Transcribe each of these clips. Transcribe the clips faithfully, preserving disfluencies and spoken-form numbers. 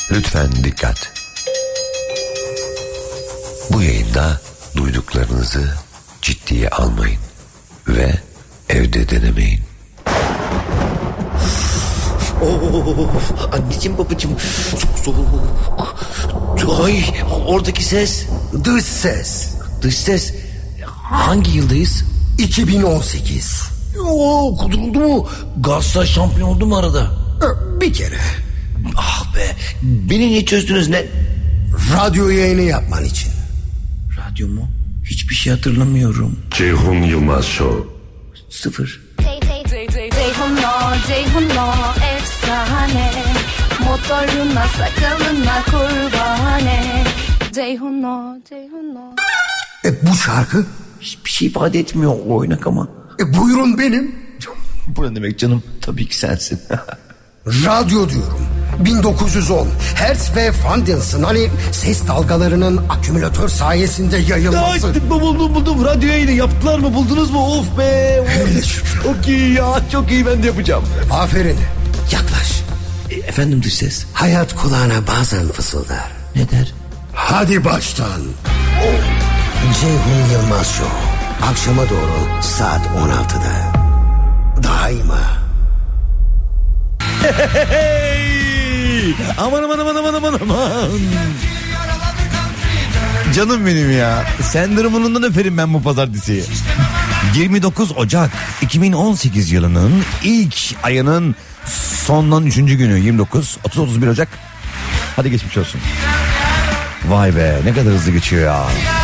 Lütfen dikkat. Bu yayında duyduklarınızı ciddiye almayın ve evde denemeyin. Of, anneciğim babacığım çok soğuk. Ay, oradaki ses. Dış ses. Dış ses. Hangi yıldayız? iki bin on sekiz. Oo, kuduruldu mu? Galatasaray şampiyon oldu mu arada? Bir kere. Ah be, beni niye çözdünüz ne? Radyo yayını yapman için. Radyo mu? Hiçbir şey hatırlamıyorum. Ceyhun Yılmaz Show. Sıfır. Ceyhun'la Ceyhun'la efsane, motoruna sakalına kurbane. Ceyhun'la Ceyhun'la. E bu şarkı? Hiçbir şey ifade etmiyor o oynak ama. E buyurun benim. Bu ne demek canım? Tabii ki sensin. Radyo diyorum. bin dokuz yüz on Hertz ve Fandels'ın hani ses dalgalarının akümülatör sayesinde yayılması. Ya, buldum buldum. Radyo yayını yaptılar mı? Buldunuz mu? Of be. Of. Çok iyi ya. Çok iyi, ben de yapacağım. Aferin. Yaklaş. E, efendim dış ses. Hayat kulağına bazen fısıldar. Ne der? Hadi baştan. Ceyhun Yılmaz Show. Akşama doğru saat on altıda. Daima. Hey! Aman aman aman aman aman aman. Canım benim ya. Sen durumundan öperim ben bu pazartesiyi. yirmi dokuz Ocak iki bin on sekiz yılının ilk ayının sondan üçüncü günü. Yirmi dokuz, otuz, otuz bir Ocak. Hadi geçmiş olsun. Vay be, ne kadar hızlı geçiyor ya.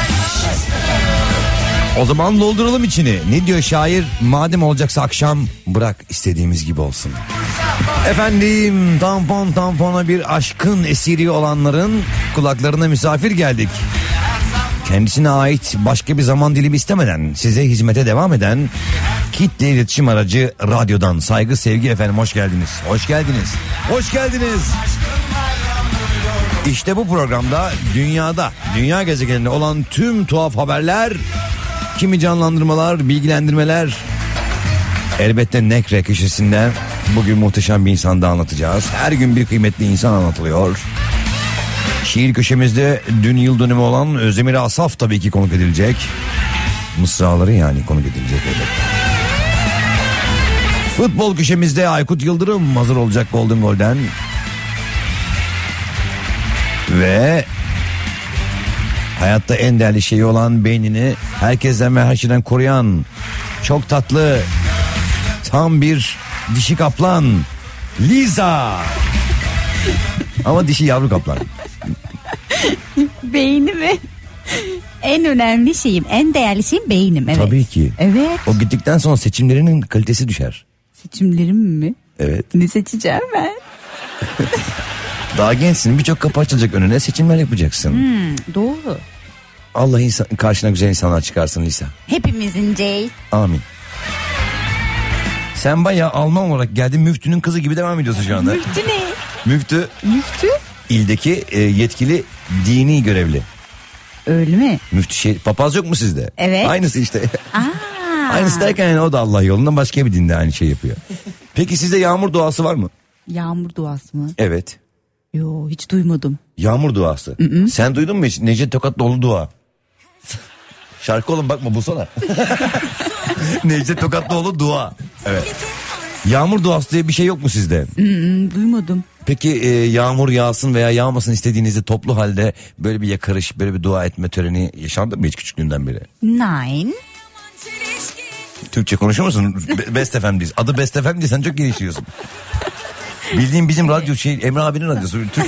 O zaman dolduralım içini. Ne diyor şair? Madem olacaksa akşam bırak istediğimiz gibi olsun. Efendim, tampon tampona bir aşkın esiri olanların kulaklarına misafir geldik. Kendisine ait başka bir zaman dilimi istemeden size hizmete devam eden kitle iletişim aracı radyodan saygı sevgi efendim, hoş geldiniz. Hoş geldiniz. Hoş geldiniz. İşte bu programda dünyada, dünya gezegeninde olan tüm tuhaf haberler, kimi canlandırmalar, bilgilendirmeler, elbette Nekre köşesinde bugün muhteşem bir insan da anlatacağız. Her gün bir kıymetli insan anlatılıyor. Şiir köşemizde dün yıl dönümü olan Özdemir Asaf tabii ki konuk edilecek. Mısraları yani konuk edilecek. Evet. Futbol köşemizde Aykut Yıldırım hazır olacak Golden Goal'den. Ve hayatta en değerli şeyi olan beynini herkesten ve her şeyden koruyan çok tatlı, tam bir dişi kaplan Liza. Ama dişi yavru kaplan. Beynimi en önemli şeyim, en değerli şeyim beynim. Evet. Tabii ki. Evet. O gittikten sonra seçimlerinin kalitesi düşer. Seçimlerim mi? Evet. Ne seçeceğim ben? Daha gençsin, birçok kapı açılacak önüne, seçimler yapacaksın. Hmm, doğru. Allah insan, karşına güzel insanlar çıkarsın Lisa. Hepimizin Jay. Amin. Sen bayağı Alman olarak geldin, müftünün kızı gibi devam ediyorsun şu anda. Müftü ne? Müftü. Müftü? İldeki e, yetkili dini görevli. Öyle mi? Müftü şey, papaz yok mu sizde? Evet. Aynısı işte. Aa. Aynısı derken yani o da Allah yolundan başka bir dinde aynı şey yapıyor. Peki sizde yağmur duası var mı? Yağmur duası mı? Evet. Yo, hiç duymadım. Yağmur duası. Hı-hı. Sen duydun mu hiç? Necdet Tokatlıoğlu dua. Şarkı oğlum, bakma bulsana. Necdet Tokatlıoğlu dua. Evet. Yağmur duası diye bir şey yok mu sizde? Hı-hı, duymadım. Peki e, yağmur yağsın veya yağmasın istediğinizde toplu halde böyle bir yakarış, böyle bir dua etme töreni yaşandı mı hiç küçüklüğünden beri? Nine. Türkçe konuşur musun? Be- Best F M'deyiz. Adı Best F M diye sen çok gelişiyorsun. Bildiğin bizim radyo şey, Emre abinin radyosu. Türk.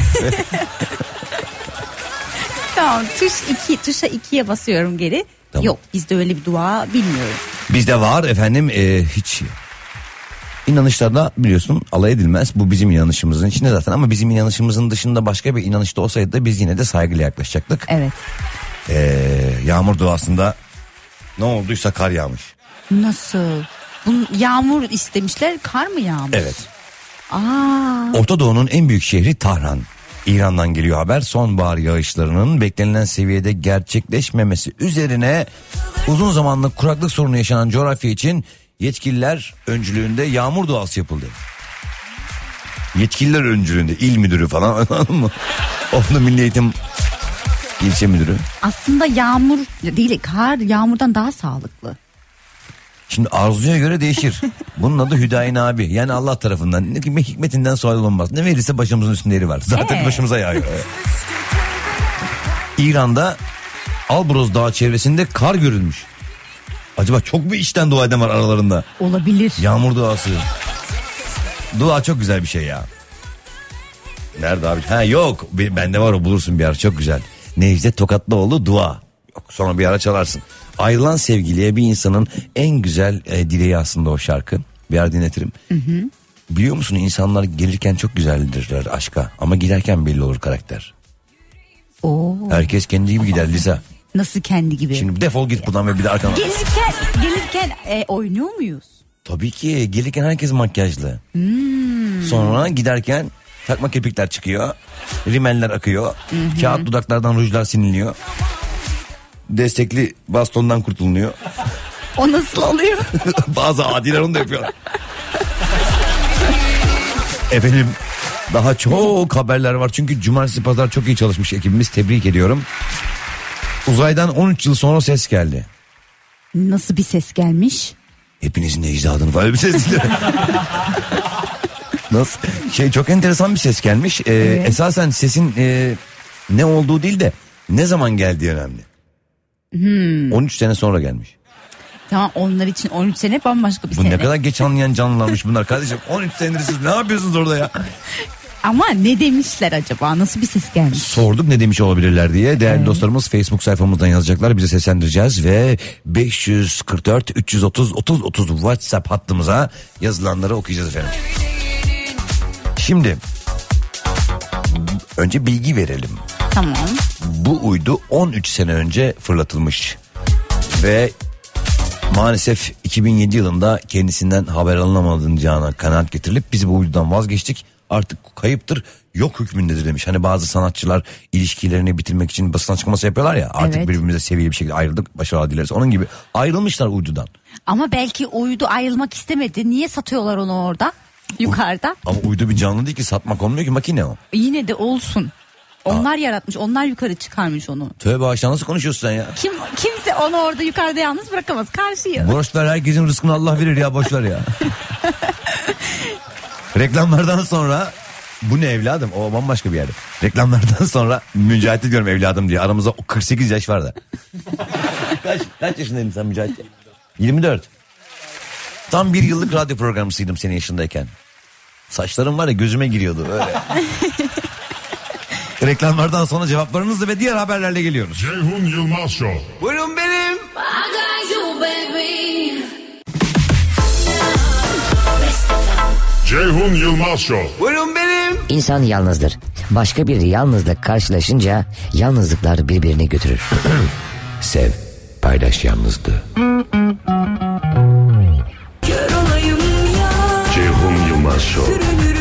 Tamam, tuş iki, tuşa ikiye basıyorum geri. Tamam. Yok, bizde öyle bir dua bilmiyoruz. Bizde var efendim, e, hiç inanışlarla biliyorsun alay edilmez. Bu bizim inanışımızın içinde zaten, ama bizim inanışımızın dışında başka bir inanışta olsaydı da biz yine de saygıyla yaklaşacaktık. Evet. E, yağmur duasında ne olduysa kar yağmış. Nasıl? Bunun yağmur istemişler, kar mı yağmış? Evet. Aa. Orta Doğu'nun en büyük şehri Tahran. İran'dan geliyor haber. Sonbahar yağışlarının beklenilen seviyede gerçekleşmemesi üzerine uzun zamanlık kuraklık sorunu yaşanan coğrafya için yetkililer öncülüğünde yağmur duası yapıldı. Yetkililer öncülüğünde il müdürü falan anladın mı? Oflu Milli Eğitim ilçe müdürü. Aslında yağmur değil, kar yağmurdan daha sağlıklı. Şimdi arzuya göre değişir. Bunun adı Hüdayin abi. Yani Allah tarafından ne hikmetinden sual olmaz. Ne verirse başımızın üstünde yeri var. Zaten Ee? başımıza yağıyor. İran'da Alborz Dağı çevresinde kar görülmüş. Acaba çok mu içten dua eden var aralarında? Olabilir. Yağmur duası. Dua çok güzel bir şey ya. Nerede abi? Ha yok. Bende var o, bulursun bir ara, çok güzel. Necdet Tokatlıoğlu dua. Yok, sonra bir ara çalarsın. Ayrılan sevgiliye bir insanın en güzel e, dileği aslında o şarkı. Bir ara dinletirim. Hı hı. Biliyor musun, insanlar gelirken çok güzeldirler aşka. Ama giderken belli olur karakter. Oo. Herkes kendi gibi gider Liza. Nasıl kendi gibi? Şimdi defol git buradan ve bir de arkana. Gelirken, gelirken e, oynuyor muyuz? Tabii ki gelirken herkes makyajlı. Hmm. Sonra giderken takma kirpikler çıkıyor. Rimeller akıyor. Hı hı. Kağıt dudaklardan rujlar siniliyor. Destekli bastondan kurtulunuyor. O nasıl oluyor? Bazı adiler onu da yapıyorlar. Efendim, daha çok haberler var. Çünkü cumartesi pazar çok iyi çalışmış ekibimiz. Tebrik ediyorum. Uzaydan on üç yıl sonra ses geldi. Nasıl bir ses gelmiş? Hepinizin de icdadını falan bir ses değil. Nasıl? Şey, çok enteresan bir ses gelmiş. Ee, evet. Esasen sesin e, ne olduğu değil de ne zaman geldiği önemli. Hmm. on üç sene sonra gelmiş. Tamam, onlar için on üç sene bambaşka bir Bu sene. ne kadar geç anlayan canlılarmış bunlar kardeşim. on üç senedir siz ne yapıyorsunuz orada ya? Ama ne demişler acaba? Nasıl bir ses gelmiş? Sorduk ne demiş olabilirler diye. Değerli evet. dostlarımız Facebook sayfamızdan yazacaklar. Bize seslendireceğiz ve beş yüz kırk dört üç yüz otuz otuz otuz WhatsApp hattımıza yazılanları okuyacağız efendim. Şimdi önce bilgi verelim. Tamam. Bu uydu on üç sene önce fırlatılmış ve maalesef iki bin yedi yılında kendisinden haber alınamadığına kanaat getirilip biz bu uydudan vazgeçtik. Artık kayıptır, yok hükmündedir demiş. Hani bazı sanatçılar ilişkilerini bitirmek için basın açıklaması yapıyorlar ya. Artık evet. birbirimize seviyeli bir şekilde ayrıldık, başarılar dileriz. Onun gibi ayrılmışlar uydudan. Ama belki uydu ayrılmak istemedi. Niye satıyorlar onu orada yukarıda? Ama uydu bir canlı değil ki, satmak olmuyor ki, makine o. Yine de olsun. Onlar Aa. yaratmış, onlar yukarı çıkarmış onu. Tövbe aşağı, nasıl konuşuyorsun sen ya? Kim kimse onu orada yukarıda yalnız bırakamaz, karşıyı. Boşver, herkesin rızkını Allah verir ya, boşver ya. Reklamlardan sonra bu ne evladım, o bambaşka bir yerde. Reklamlardan sonra Mücahit diyorum evladım diye, aramızda kırk sekiz yaş var da. kaç, kaç yaşındaydın sen Mücahit? yirmi dört. Tam bir yıllık radyo programcısıydım senin yaşındayken. Saçlarım var ya gözüme giriyordu öyle. Reklamlardan sonra cevaplarınızla ve diğer haberlerle geliyoruz. Ceyhun Yılmaz Show. Buyurun benim. Ceyhun Yılmaz Show. Buyurun benim. İnsan yalnızdır. Başka bir yalnızlık karşılaşınca yalnızlıklar birbirini götürür. Sev, paylaş yalnızlığı. Ceyhun Yılmaz Show.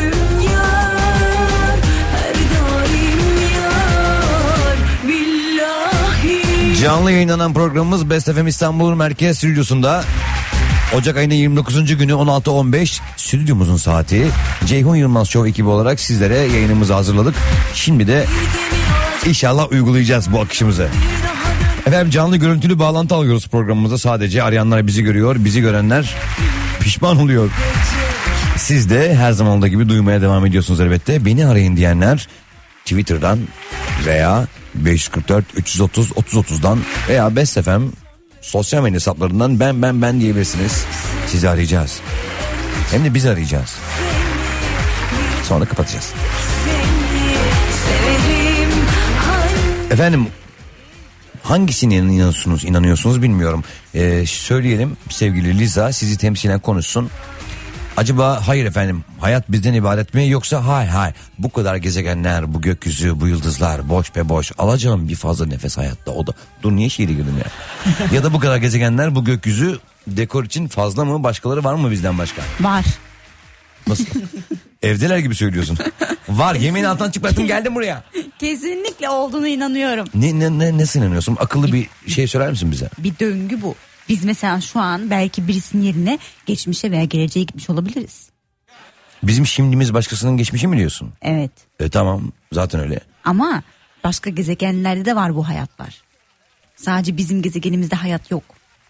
Canlı yayınlanan programımız Best F M İstanbul Merkez Stüdyosu'nda. Ocak ayının yirmi dokuzuncu günü on altı on beş stüdyomuzun saati. Ceyhun Yılmaz Show ekibi olarak sizlere yayınımızı hazırladık. Şimdi de inşallah uygulayacağız bu akışımızı. Efendim, canlı görüntülü bağlantı alıyoruz programımıza. Sadece arayanlar bizi görüyor, bizi görenler pişman oluyor. Siz de her zaman olduğu gibi duymaya devam ediyorsunuz elbette. Beni arayın diyenler Twitter'dan veya beş yüz kırk dört üç yüz otuz otuz otuzdan veya Best F M sosyal medya hesaplarından ben ben ben diyebilirsiniz. Sizi arayacağız. Hem de biz arayacağız. Sonra kapatacağız. Efendim, hangisine inanıyorsunuz, inanıyorsunuz bilmiyorum. Ee, söyleyelim, sevgili Liza sizi temsilen konuşsun. Acaba hayır efendim, hayat bizden ibaret mi, yoksa hay hay bu kadar gezegenler, bu gökyüzü, bu yıldızlar boş be boş, alacağım bir fazla nefes hayatta, o da dur niye şiiri girdim ya. Ya da bu kadar gezegenler, bu gökyüzü dekor için fazla mı, başkaları var mı bizden başka? Var. Nasıl? Evdeler gibi söylüyorsun. Var, yemin altından çıkarttım geldim buraya. Kesinlikle olduğunu inanıyorum. Ne, ne, ne, nasıl inanıyorsun? Akıllı bir şey söyler misin bize? Bir döngü bu. Biz mesela şu an belki birisinin yerine geçmişe veya geleceğe gitmiş olabiliriz. Bizim şimdimiz başkasının geçmişi mi diyorsun? Evet. E tamam zaten öyle. Ama başka gezegenlerde de var bu hayatlar. Sadece bizim gezegenimizde hayat yok.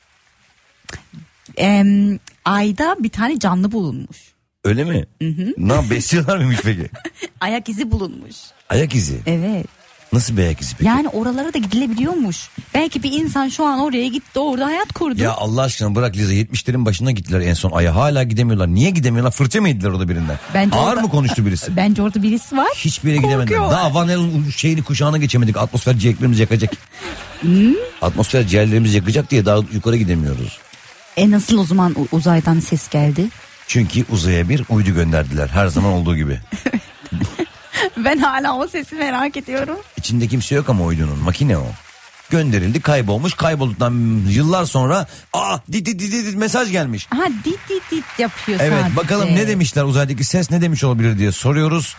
Ee, ayda bir tane canlı bulunmuş. Öyle mi? Hı hı. Ne besliyorlar mıymış peki? Ayak izi bulunmuş. Ayak izi? Evet. Nasıl bir ayak izi peki? Yani oralara da gidilebiliyormuş. Belki bir insan şu an oraya gitti, orada hayat kurdu. Ya Allah aşkına bırak Liza, yetmişlerin başına gittiler en son aya, hala gidemiyorlar. Niye gidemiyorlar? Fırça mı yediler orada birinden? Bence Ağır orada, mı konuştu birisi? Bence orada birisi var. Hiçbir yere gidemediler. Daha Van Halen'in şeyini kuşağına geçemedik. Atmosfer ciğerlerimizi yakacak. Hmm. Atmosfer ciğerlerimizi yakacak diye daha yukarı gidemiyoruz. E nasıl o zaman uzaydan ses geldi? Çünkü uzaya bir uydu gönderdiler her zaman olduğu gibi. Ben hala o sesi merak ediyorum. İçinde kimse yok ama uydunun, makine o. Gönderildi, kaybolmuş, kaybolduktan yıllar sonra aa dit dit dit dit mesaj gelmiş. Ha dit dit dit yapıyor Evet sadece. bakalım ne demişler, uzaydaki ses ne demiş olabilir diye soruyoruz.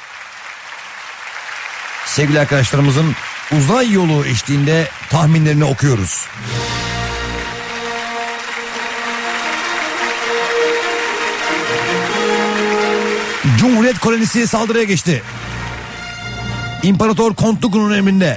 Sevgili arkadaşlarımızın uzay yolu eşliğinde tahminlerini okuyoruz. Cumhuriyet kolonisi saldırıya geçti. İmparator Kontluku'nun emrinde.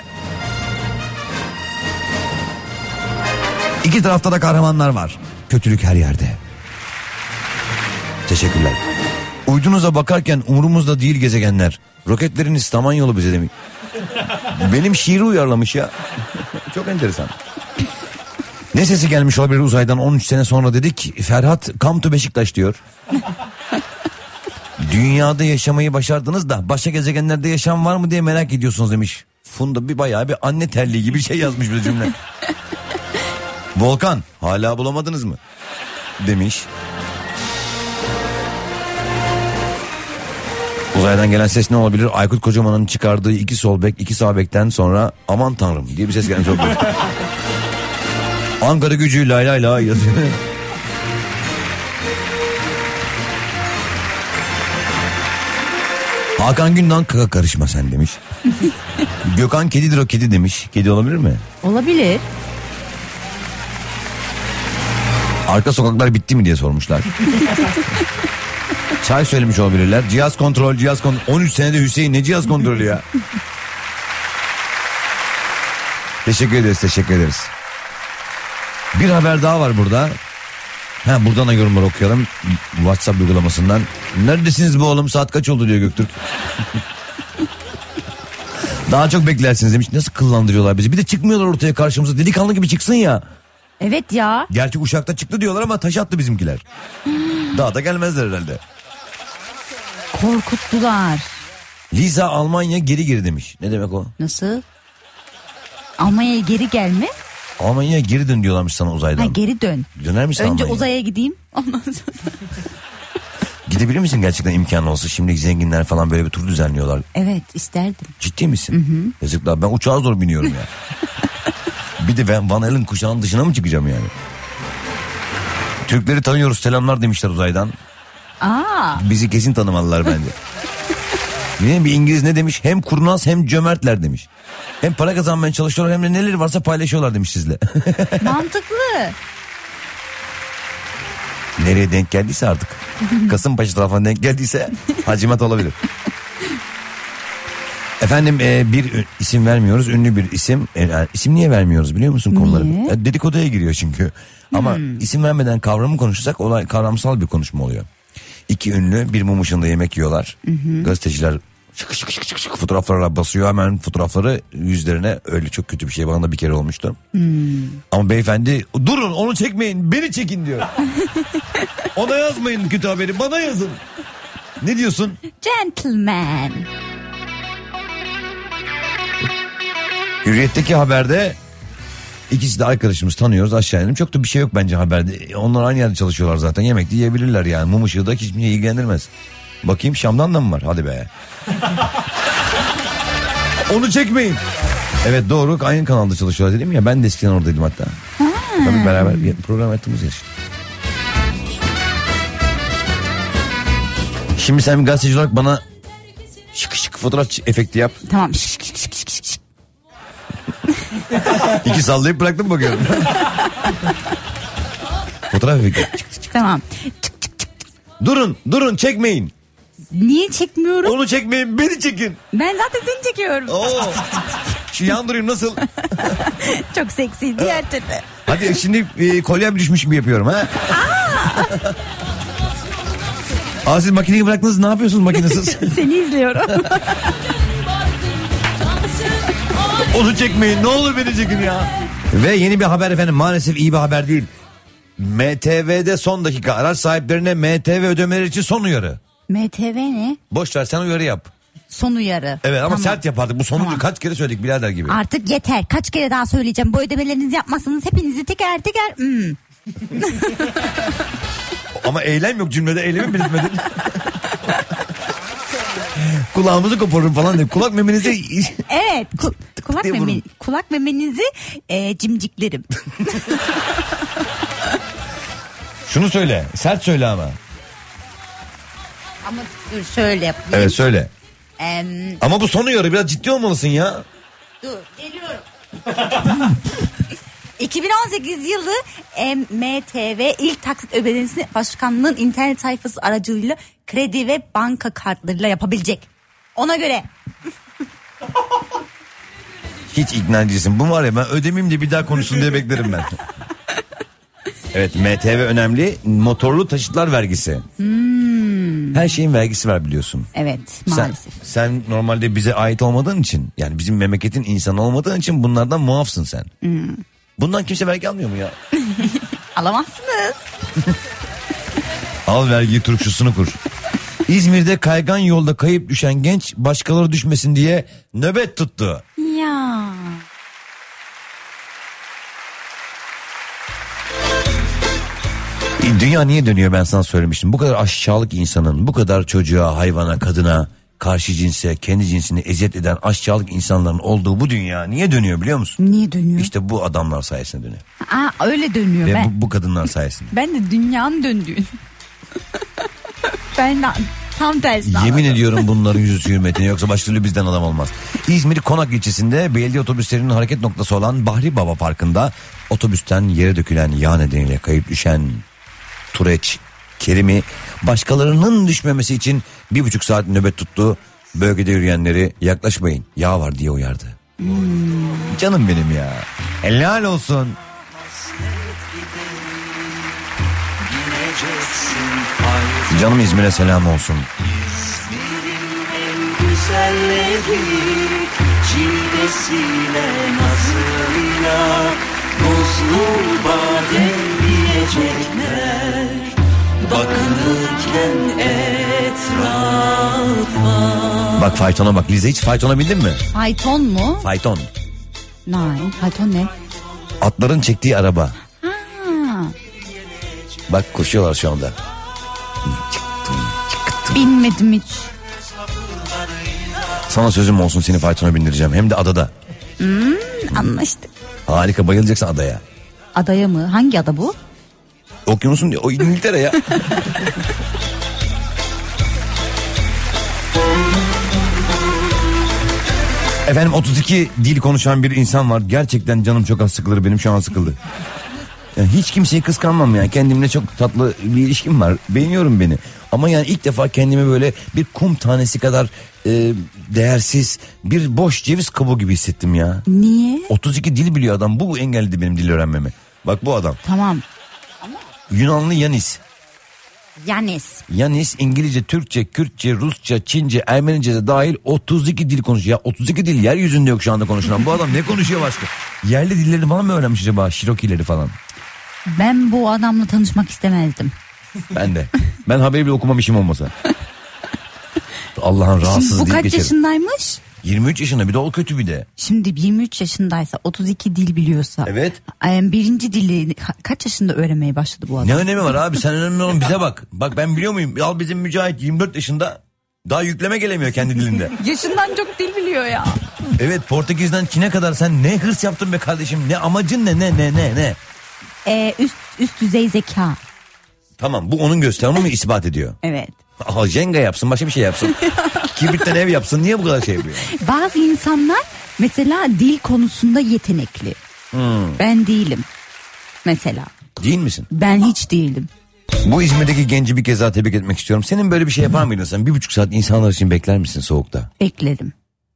İki tarafta da kahramanlar var. Kötülük her yerde. Teşekkürler. Uydunuza bakarken umurumuzda değil gezegenler. Roketleriniz Samanyolu bize demiş. Benim şiiri uyarlamış ya. Çok enteresan. Ne sesi gelmiş olabilir uzaydan on üç sene sonra dedik. Ferhat come to Beşiktaş diyor. Dünyada yaşamayı başardınız da başka gezegenlerde yaşam var mı diye merak ediyorsunuz demiş. Funda bir bayağı bir anne terliği gibi bir şey yazmış bir cümle. Volkan hala bulamadınız mı demiş. Uzaydan gelen ses ne olabilir? Aykut Kocaman'ın çıkardığı iki sol bek iki sağ bekten sonra aman tanrım diye bir ses gelmiş olabilir. Ankara Gücü lay lay lay yazıyor. Hakan Gündoğan kaka karışma sen demiş. Gökhan kedidir o kedi demiş. Kedi olabilir mi? Olabilir. Arka sokaklar bitti mi diye sormuşlar. Çay söylemiş olabilirler. Cihaz kontrol, cihaz kontrol. on üç senede Hüseyin ne cihaz kontrolü ya? Teşekkür ederiz, teşekkür ederiz. Bir haber daha var burada. Ha, buradan da yorumları okuyalım. WhatsApp uygulamasından. Neredesiniz bu oğlum, saat kaç oldu diyor Göktürk. Daha çok beklersiniz demiş. Nasıl kıllandırıyorlar bizi. Bir de çıkmıyorlar ortaya karşımıza. Delikanlı gibi çıksın ya. Evet ya. Gerçi Uşak'ta çıktı diyorlar ama taş attı bizimkiler. Daha da gelmezler herhalde. Korkuttular. Liza Almanya geri geri demiş. Ne demek o? Nasıl? Almanya'ya geri gelme. Almanya'ya geri dön diyorlarmış sana uzaydan. Ha, geri dön. Döner misin Önce Almanya'ya? uzaya gideyim. Ondan sonra. Gidebilir misin gerçekten, imkanı olsa? Şimdi zenginler falan böyle bir tur düzenliyorlar. Evet, isterdim. Ciddi misin? Hı hı. Yazıklar, ben uçağa zor biniyorum ya. Bir de ben Van Halen kuşağının dışına mı çıkacağım yani? Türkleri tanıyoruz, selamlar demişler uzaydan. Aa. Bizi kesin tanımalılar bence. Yine bir İngiliz ne demiş? Hem kurnaz hem cömertler demiş. Hem para kazanmaya çalışıyorlar hem de neleri varsa paylaşıyorlar demiş sizle. Mantıklı. Nereye denk geldiyse artık. Kasımpaşa tarafına denk geldiyse hacimat olabilir. Efendim e, bir isim vermiyoruz, ünlü bir isim. E, yani isim niye vermiyoruz biliyor musun konuları? E, dedikoduya giriyor çünkü. Ama hmm. isim vermeden kavramı konuşursak olay kavramsal bir konuşma oluyor. İki ünlü bir mum ışığında yemek yiyorlar. Hı hı. Gazeteciler şık şık şık şık şık fotoğraflara basıyor, hemen fotoğrafları yüzlerine, öyle çok kötü bir şey bana da bir kere olmuştu. Hmm. Ama beyefendi durun onu çekmeyin, beni çekin diyor. Ona yazmayın kötü haberi, bana yazın. Ne diyorsun? Gentleman. Hürriyet'teki haberde ikisi de arkadaşımız, tanıyoruz, aşağı inelim. Çok da bir şey yok bence haberde. Onlar aynı yerde çalışıyorlar zaten. Yemek de yiyebilirler yani. Mum ışığı da hiç kimse ilgilendirmez. Bakayım Şam'dan da mı var? Hadi be. Onu çekmeyin. Evet doğru, aynı kanalda çalışıyorlar dedim ya. Ben de eskiden oradaydım hatta. Ha. Tabii beraber bir program yaptığımız ya işte. Şimdi sen bir gazeteci olarak bana şık şık fotoğraf efekti yap. Tamam. Şık şık şık şık şık. İki sallayıp bıraktım, bakıyorum. Fotoğraf efekti. Çık, çık, çık. Tamam. Durun durun çekmeyin. Niye çekmiyorum? Onu çekmeyin, beni çekin. Ben zaten seni çekiyorum. Oo. Şu yan durayım nasıl? Çok seksi diğer türlü. Hadi şimdi e, kolyem düşmüş gibi yapıyorum ha. Aa, siz makineyi bıraktınız, ne yapıyorsunuz makinesiz? Seni izliyorum. Onu çekmeyin, ne olur beni çekin ya. Ve yeni bir haber efendim, maalesef iyi bir haber değil. M T V'de son dakika araç sahiplerine M T V ödemeleri için son uyarı. M T V ne? Boş ver, sen uyarı yap. Son uyarı. Evet ama tamam. sert yapardık. Bu sonucu Tamam. kaç kere söyledik birader gibi. Artık yeter. Kaç kere daha söyleyeceğim. Bu ödemelerinizi yapmazsanız hepinizi teker teker... Hmm. Ama eylem yok cümlede, eylemi belirtmedin. Kulağımızı koparırım falan diye. Kulak memenizi... Evet. Ku- kulak, diye meme- vurun. kulak memenizi e, cimciklerim. Şunu söyle. Sert söyle ama. Ama dur şöyle yapayım. Evet söyle. Em, Ama bu son uyarı, biraz ciddi olmalısın ya. dur geliyorum. iki bin on sekiz yılı M T V ilk taksit ödemesini başkanlığın internet sayfası aracılığıyla kredi ve banka kartlarıyla yapabilecek. Ona göre. Hiç ikna edicisin. Bu var ya, ben ödemeyeyim de bir daha konuşsun diye beklerim ben. Evet, M T V önemli. Motorlu taşıtlar vergisi. Hmm. Her şeyin vergisi var biliyorsun. Evet Sen, maalesef. sen normalde bize ait olmadığın için, yani bizim memleketin insanı olmadığın için bunlardan muafsın sen. Hmm. Bundan kimse vergi almıyor mu ya? Alamazsınız. Al vergiyi, turşusunu kur. İzmir'de kaygan yolda kayıp düşen genç başkaları düşmesin diye nöbet tuttu. Ya. Dünya niye dönüyor, ben sana söylemiştim. Bu kadar aşağılık insanın, bu kadar çocuğa, hayvana, kadına, karşı cinse, kendi cinsini eziyet eden aşağılık insanların olduğu bu dünya niye dönüyor biliyor musun? Niye dönüyor? İşte bu adamlar sayesinde dönüyor. Aa, öyle dönüyor. Ve ben, bu, bu kadınlar sayesinde. ben de dünyanın döndüğünü. Ben de tam tersi. Yemin ediyorum bunların yüzü hürmetine, yoksa başka türlü bizden adam olmaz. İzmir Konak ilçesinde belediye otobüslerinin hareket noktası olan Bahri Baba Parkı'nda otobüsten yere dökülen yağ nedeniyle kayıp düşen Tureç Kerim'i başkalarının düşmemesi için bir buçuk saat nöbet tuttu. Bölgede yürüyenleri yaklaşmayın, yağ var diye uyardı. Hmm. Canım benim ya. Helal olsun. Canım İzmir'e selam olsun. Güzelleri cilvesiyle nazıyla buzlu badem yiyecekler bakılırken etrafa. Bak faytona bak. Lize hiç faytona bindin mi? Fayton mu? Fayton. Nein. Fayton ne? Atların çektiği araba. Ha. Bak koşuyorlar şu anda. Binmedim hiç. Sana sözüm olsun, seni faytona bindireceğim. Hem de adada. Hmm, anlaştık. Harika, bayılacaksın adaya. Adaya mı? Hangi ada bu? Okyanusun diye. O İngiltere ya. Efendim otuz iki dil konuşan bir insan var. Gerçekten canım çok az sıkılır, benim şu an sıkıldı. Yani hiç kimseyi kıskanmam ya. Kendimle çok tatlı bir ilişkim var. Beğeniyorum beni. Ama yani ilk defa kendimi böyle bir kum tanesi kadar e, değersiz, bir boş ceviz kabuğu gibi hissettim ya. Niye? otuz iki dil biliyor adam. Bu engelledi benim dil öğrenmemi. Bak bu adam. Tamam. Yunanlı Yanis. Yanis. Yanis İngilizce, Türkçe, Kürtçe, Rusça, Çince, Ermenice de dahil otuz iki dil konuşuyor. Ya otuz iki dil yeryüzünde yok şu anda konuşulan. Bu adam ne konuşuyor başka? Yerli dilleri falan mı öğrenmiş acaba? Şirokileri falan. Ben bu adamla tanışmak istemezdim. Ben de. Ben haberi bile okumam işim olmasa. Allah'ın rahatsız Şimdi bu deyip kaç geçerim. yaşındaymış? yirmi üç yaşında, bir de o kötü bir de. Şimdi yirmi üç yaşındaysa, otuz iki dil biliyorsa. Evet. Birinci dili ka- kaç yaşında öğrenmeye başladı bu adam? Ne önemi var abi, sen önemli olan bize bak. Bak ben biliyor muyum? Al bizim Mücahit yirmi dört yaşında, daha yükleme gelemiyor kendi dilinde. Yaşından çok dil biliyor ya. Evet, Portekiz'den Çin'e kadar sen ne hırs yaptın be kardeşim? Ne amacın ne ne ne ne ne? Ee, üst üst düzey zeka. Tamam, bu onun gösterimi mi ispat ediyor? Evet. Aha, Jenga yapsın, başka bir şey yapsın. Kibritten ev yapsın, niye bu kadar şey yapıyor? Bazı insanlar mesela dil konusunda yetenekli. Hmm. Ben değilim. Mesela. Değil misin? Ben hiç değilim. Bu İzmir'deki genci bir kez daha tebrik etmek istiyorum. Senin böyle bir şey yapar mıydın sen? Bir buçuk saat insanlar için bekler misin soğukta? Beklerim.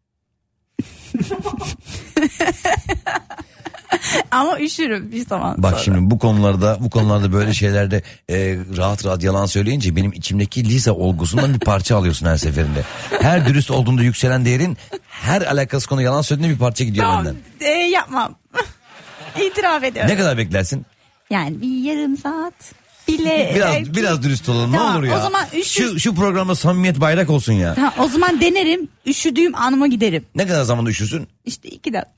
Ama üşürüm bir zaman Bak sonra. şimdi bu konularda bu konularda böyle şeylerde e, rahat rahat yalan söyleyince benim içimdeki Lisa olgusundan bir parça alıyorsun her seferinde. Her dürüst olduğunda yükselen değerin her alakası konu yalan söylediğinde bir parça gidiyor Tamam, benden. e, yapmam. İtiraf ediyorum. Ne kadar beklersin? Yani bir yarım saat bile. Biraz belki... biraz dürüst olalım Tamam, ne olur ya. o zaman üç yüz... Şu şu programda samimiyet bayrak olsun ya. Tamam, o zaman denerim. Üşüdüğüm anıma giderim. Ne kadar zamanda üşürsün? İşte iki dakika.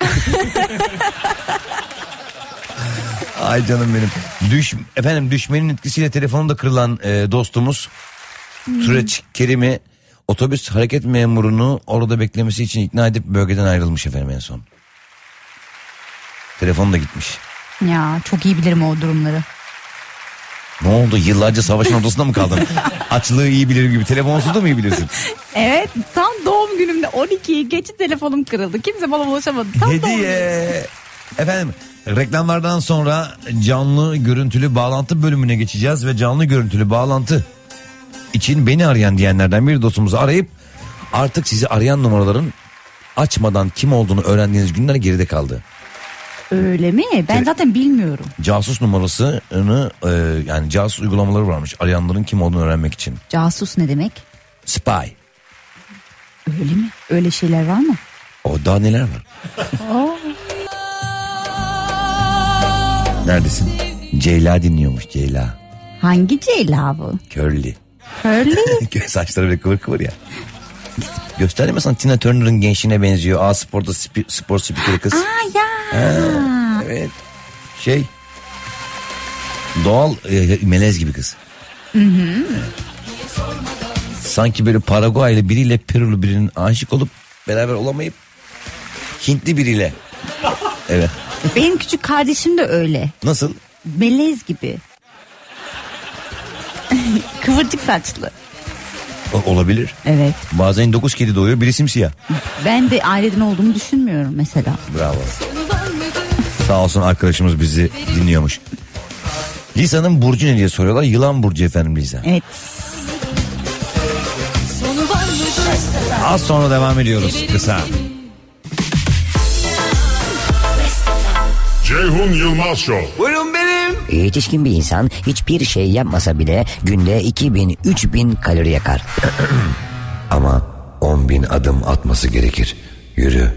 Ay canım benim. Düş, efendim düşmenin etkisiyle telefonunda kırılan e, dostumuz hmm. Süreç Kerim'i otobüs hareket memurunu orada beklemesi için ikna edip bölgeden ayrılmış efendim en son. Telefon da gitmiş. Ya çok iyi bilirim o durumları. Ne oldu? Yıllarca savaşın ortasında mı kaldın? Açlığı iyi bilirim gibi. Telefonsuz da mı iyi bilirsin? Evet, tam doğum günümde on ikiyi geçti telefonum kırıldı. Kimse bana ulaşamadı. Tam Hediye. Efendim reklamlardan sonra canlı görüntülü bağlantı bölümüne geçeceğiz ve canlı görüntülü bağlantı için beni arayan diyenlerden bir dostumuzu arayıp artık sizi arayan numaraların açmadan kim olduğunu öğrendiğiniz günler geride kaldı. Öyle mi? Ben evet. Zaten bilmiyorum. Casus numarasını e, yani casus uygulamaları varmış arayanların kim olduğunu öğrenmek için. Casus ne demek? Spy. Öyle mi? Öyle şeyler var mı? O daha neler var? Neredesin? Ceyla dinliyormuş Ceyla. Hangi Ceyla bu? Curly. Curly? Saçları böyle kıvır kıvır ya. Göstereyim mi sana Tina Turner'ın gençliğine benziyor. A Spor'da spi, spor spikeri kız. Aa ya. Ha, evet. Şey. Doğal e, melez gibi kız. Hı hı. Sanki böyle Paraguaylı biriyle Perulu birinin aşık olup beraber olamayıp Hintli biriyle. Evet. Benim küçük kardeşim de öyle. Nasıl? Melez gibi. Kıvırcık saçlı. O, olabilir. Evet. Bazen dokuz kedi doğuyor, biri simsiyah. Ben de aileden olduğumu düşünmüyorum mesela. Bravo. Sağ olsun arkadaşımız bizi dinliyormuş. Lisa'nın burcu ne diye soruyorlar. Yılan burcu efendim Lisa. Evet. Az sonra devam ediyoruz kısa. Ceyhun Yılmaz Show. Buyurun benim. Yetişkin bir insan hiçbir şey yapmasa bile günde iki bin üç bin kalori yakar. Ama on bin adım atması gerekir. Yürü.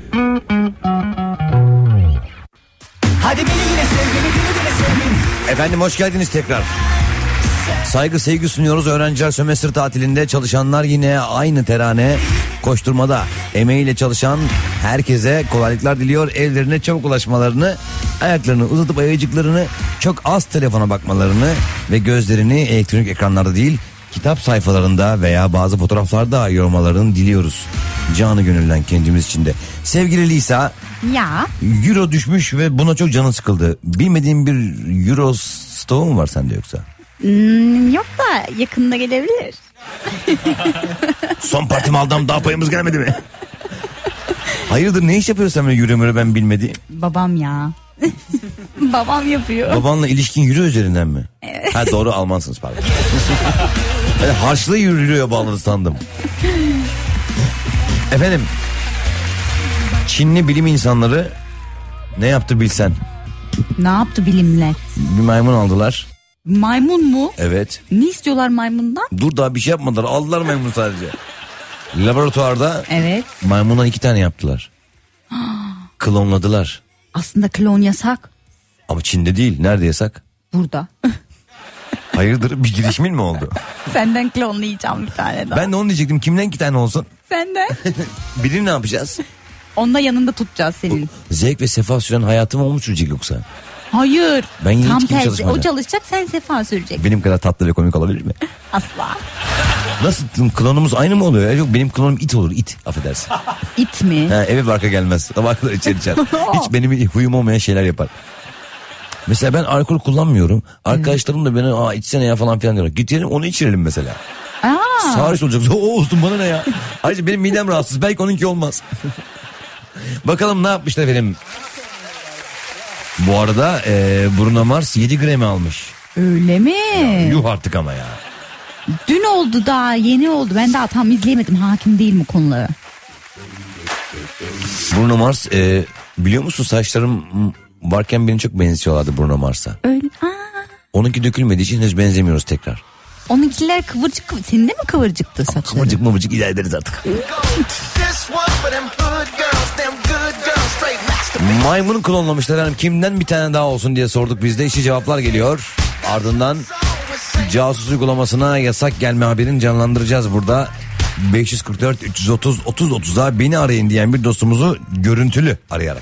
Hadi beni yine sev, beni beni beni sev beni. Efendim hoş geldiniz tekrar. Saygı sevgi sunuyoruz. Öğrenciler sömestr tatilinde, çalışanlar yine aynı terane koşturmada. Emeğiyle çalışan herkese kolaylıklar diliyor. Evlerine çabuk ulaşmalarını, ayaklarını uzatıp ayıcıklarını, çok az telefona bakmalarını ve gözlerini elektronik ekranlarda değil kitap sayfalarında veya bazı fotoğraflarda yormalarını diliyoruz. Canı gönülden kendimiz için de. Sevgili Lisa. Ya. Euro düşmüş ve buna çok canı sıkıldı. Bilmediğin bir euro stoğu mu var sende yoksa? Hmm, yok da yakında gelebilir. Son partimi aldım, daha payımız gelmedi mi? Hayırdır, ne iş yapıyorsun böyle yürümüyor ben bilmediğim? Babam ya. Babam yapıyor. Babanla ilişkin yürü üzerinden mi? Evet. Ha doğru, Almansınız pardon. Yani harçlığı yürüyor bağladı sandım. Efendim, Çinli bilim insanları ne yaptı bilsen? Ne yaptı bilimler? Bir maymun aldılar. Maymun mu? Evet. Ne istiyorlar maymundan? Dur, daha bir şey yapmadılar, aldılar maymunu sadece. Laboratuvarda evet. maymundan iki tane yaptılar. Klonladılar. Aslında klon yasak. Ama Çin'de değil, nerede yasak? Burada. Hayırdır, bir girişimin mi oldu? Senden klonlayacağım bir tane daha. Ben de onu diyecektim, kimden iki tane olsun? Senden. Birini ne yapacağız? Onu da yanında tutacağız senin. Zevk ve sefa süren hayatım olmuş sürecek yoksa? Hayır. Ben yine tam hiç kim tersi. çalışmayacağım. O çalışacak, sen sefa sürecek. Benim kadar tatlı ve komik olabilir mi? Asla. Nasıl, klonumuz aynı mı oluyor? Yok, benim klonum it olur, it, affedersin. İt mi? Ha, eve barka gelmez. Sabah içer içer. Hiç benim huyum olmayan şeyler yapar. Mesela ben alkol kullanmıyorum. Arkadaşlarım da beni aa içsene ya falan filan diyorlar. Gidelim onu içirelim mesela. Aa. Sarhoş olacak. O olsun, bana ne ya? Ayrıca benim midem rahatsız. Belki onunki olmaz. Bakalım ne yapmışlar efendim. Bu arada e, Bruno Mars yedi Grammy almış. Öyle mi? Ya, yuh artık ama ya. Dün oldu, daha yeni oldu. Ben daha tam izleyemedim. Hakim değilim bu konulara. Bruno Mars e, biliyor musun, saçlarım varken beni çok benziyorlardı Bruno Mars'a. Öyle. Aa. Onunki dökülmediği için henüz benzemiyoruz tekrar. Onunkiler kıvırcık kıvırcık. Senin de mi kıvırcıktı saçları? Kıvırcık mıvırcık idare ederiz artık. Maymun klonlamışlar yani, kimden bir tane daha olsun diye sorduk biz de, işi cevaplar geliyor. Ardından casus uygulamasına yasak gelme haberini canlandıracağız burada. beş yüz kırk dört üç yüz otuz otuz otuza beni arayın diyen bir dostumuzu görüntülü arayarak.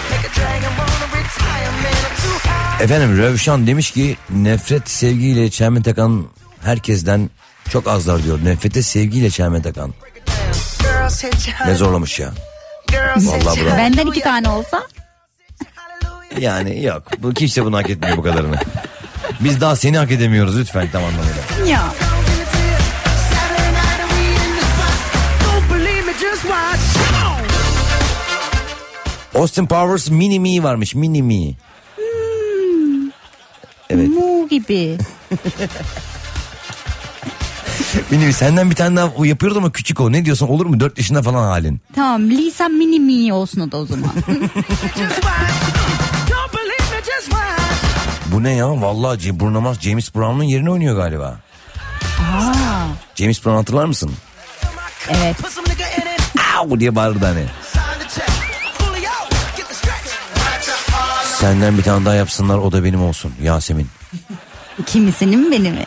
Efendim Rövşan demiş ki nefret sevgiyle çelme takan herkesten çok azlar diyor. Nefrete sevgiyle çelme takan. Ne zorlamış ya. Vallahi bravo. Benden iki tane olsa? Yani yok. Bu kimse bunu hak etmiyor bu kadarını. Biz daha seni hak edemiyoruz lütfen, tam anlamıyla. Ya. Austin Powers Mini Me varmış. Mini Me. Hmm. Evet. Mu gibi. Mini Me, senden bir tane daha o yapıyordu ama küçük o. Ne diyorsun, olur mu? dört yaşında falan halin. Tamam, Lisa Mini Me olsun o da o zaman. Bu ne ya? Vallahi Bruno Mars James Brown'un yerine oynuyor galiba. Aa. James Brown hatırlar mısın? Evet. Au diye bağırdı hani. Senden bir tane daha yapsınlar, o da benim olsun. Yasemin. Kimisinin mi benim mi?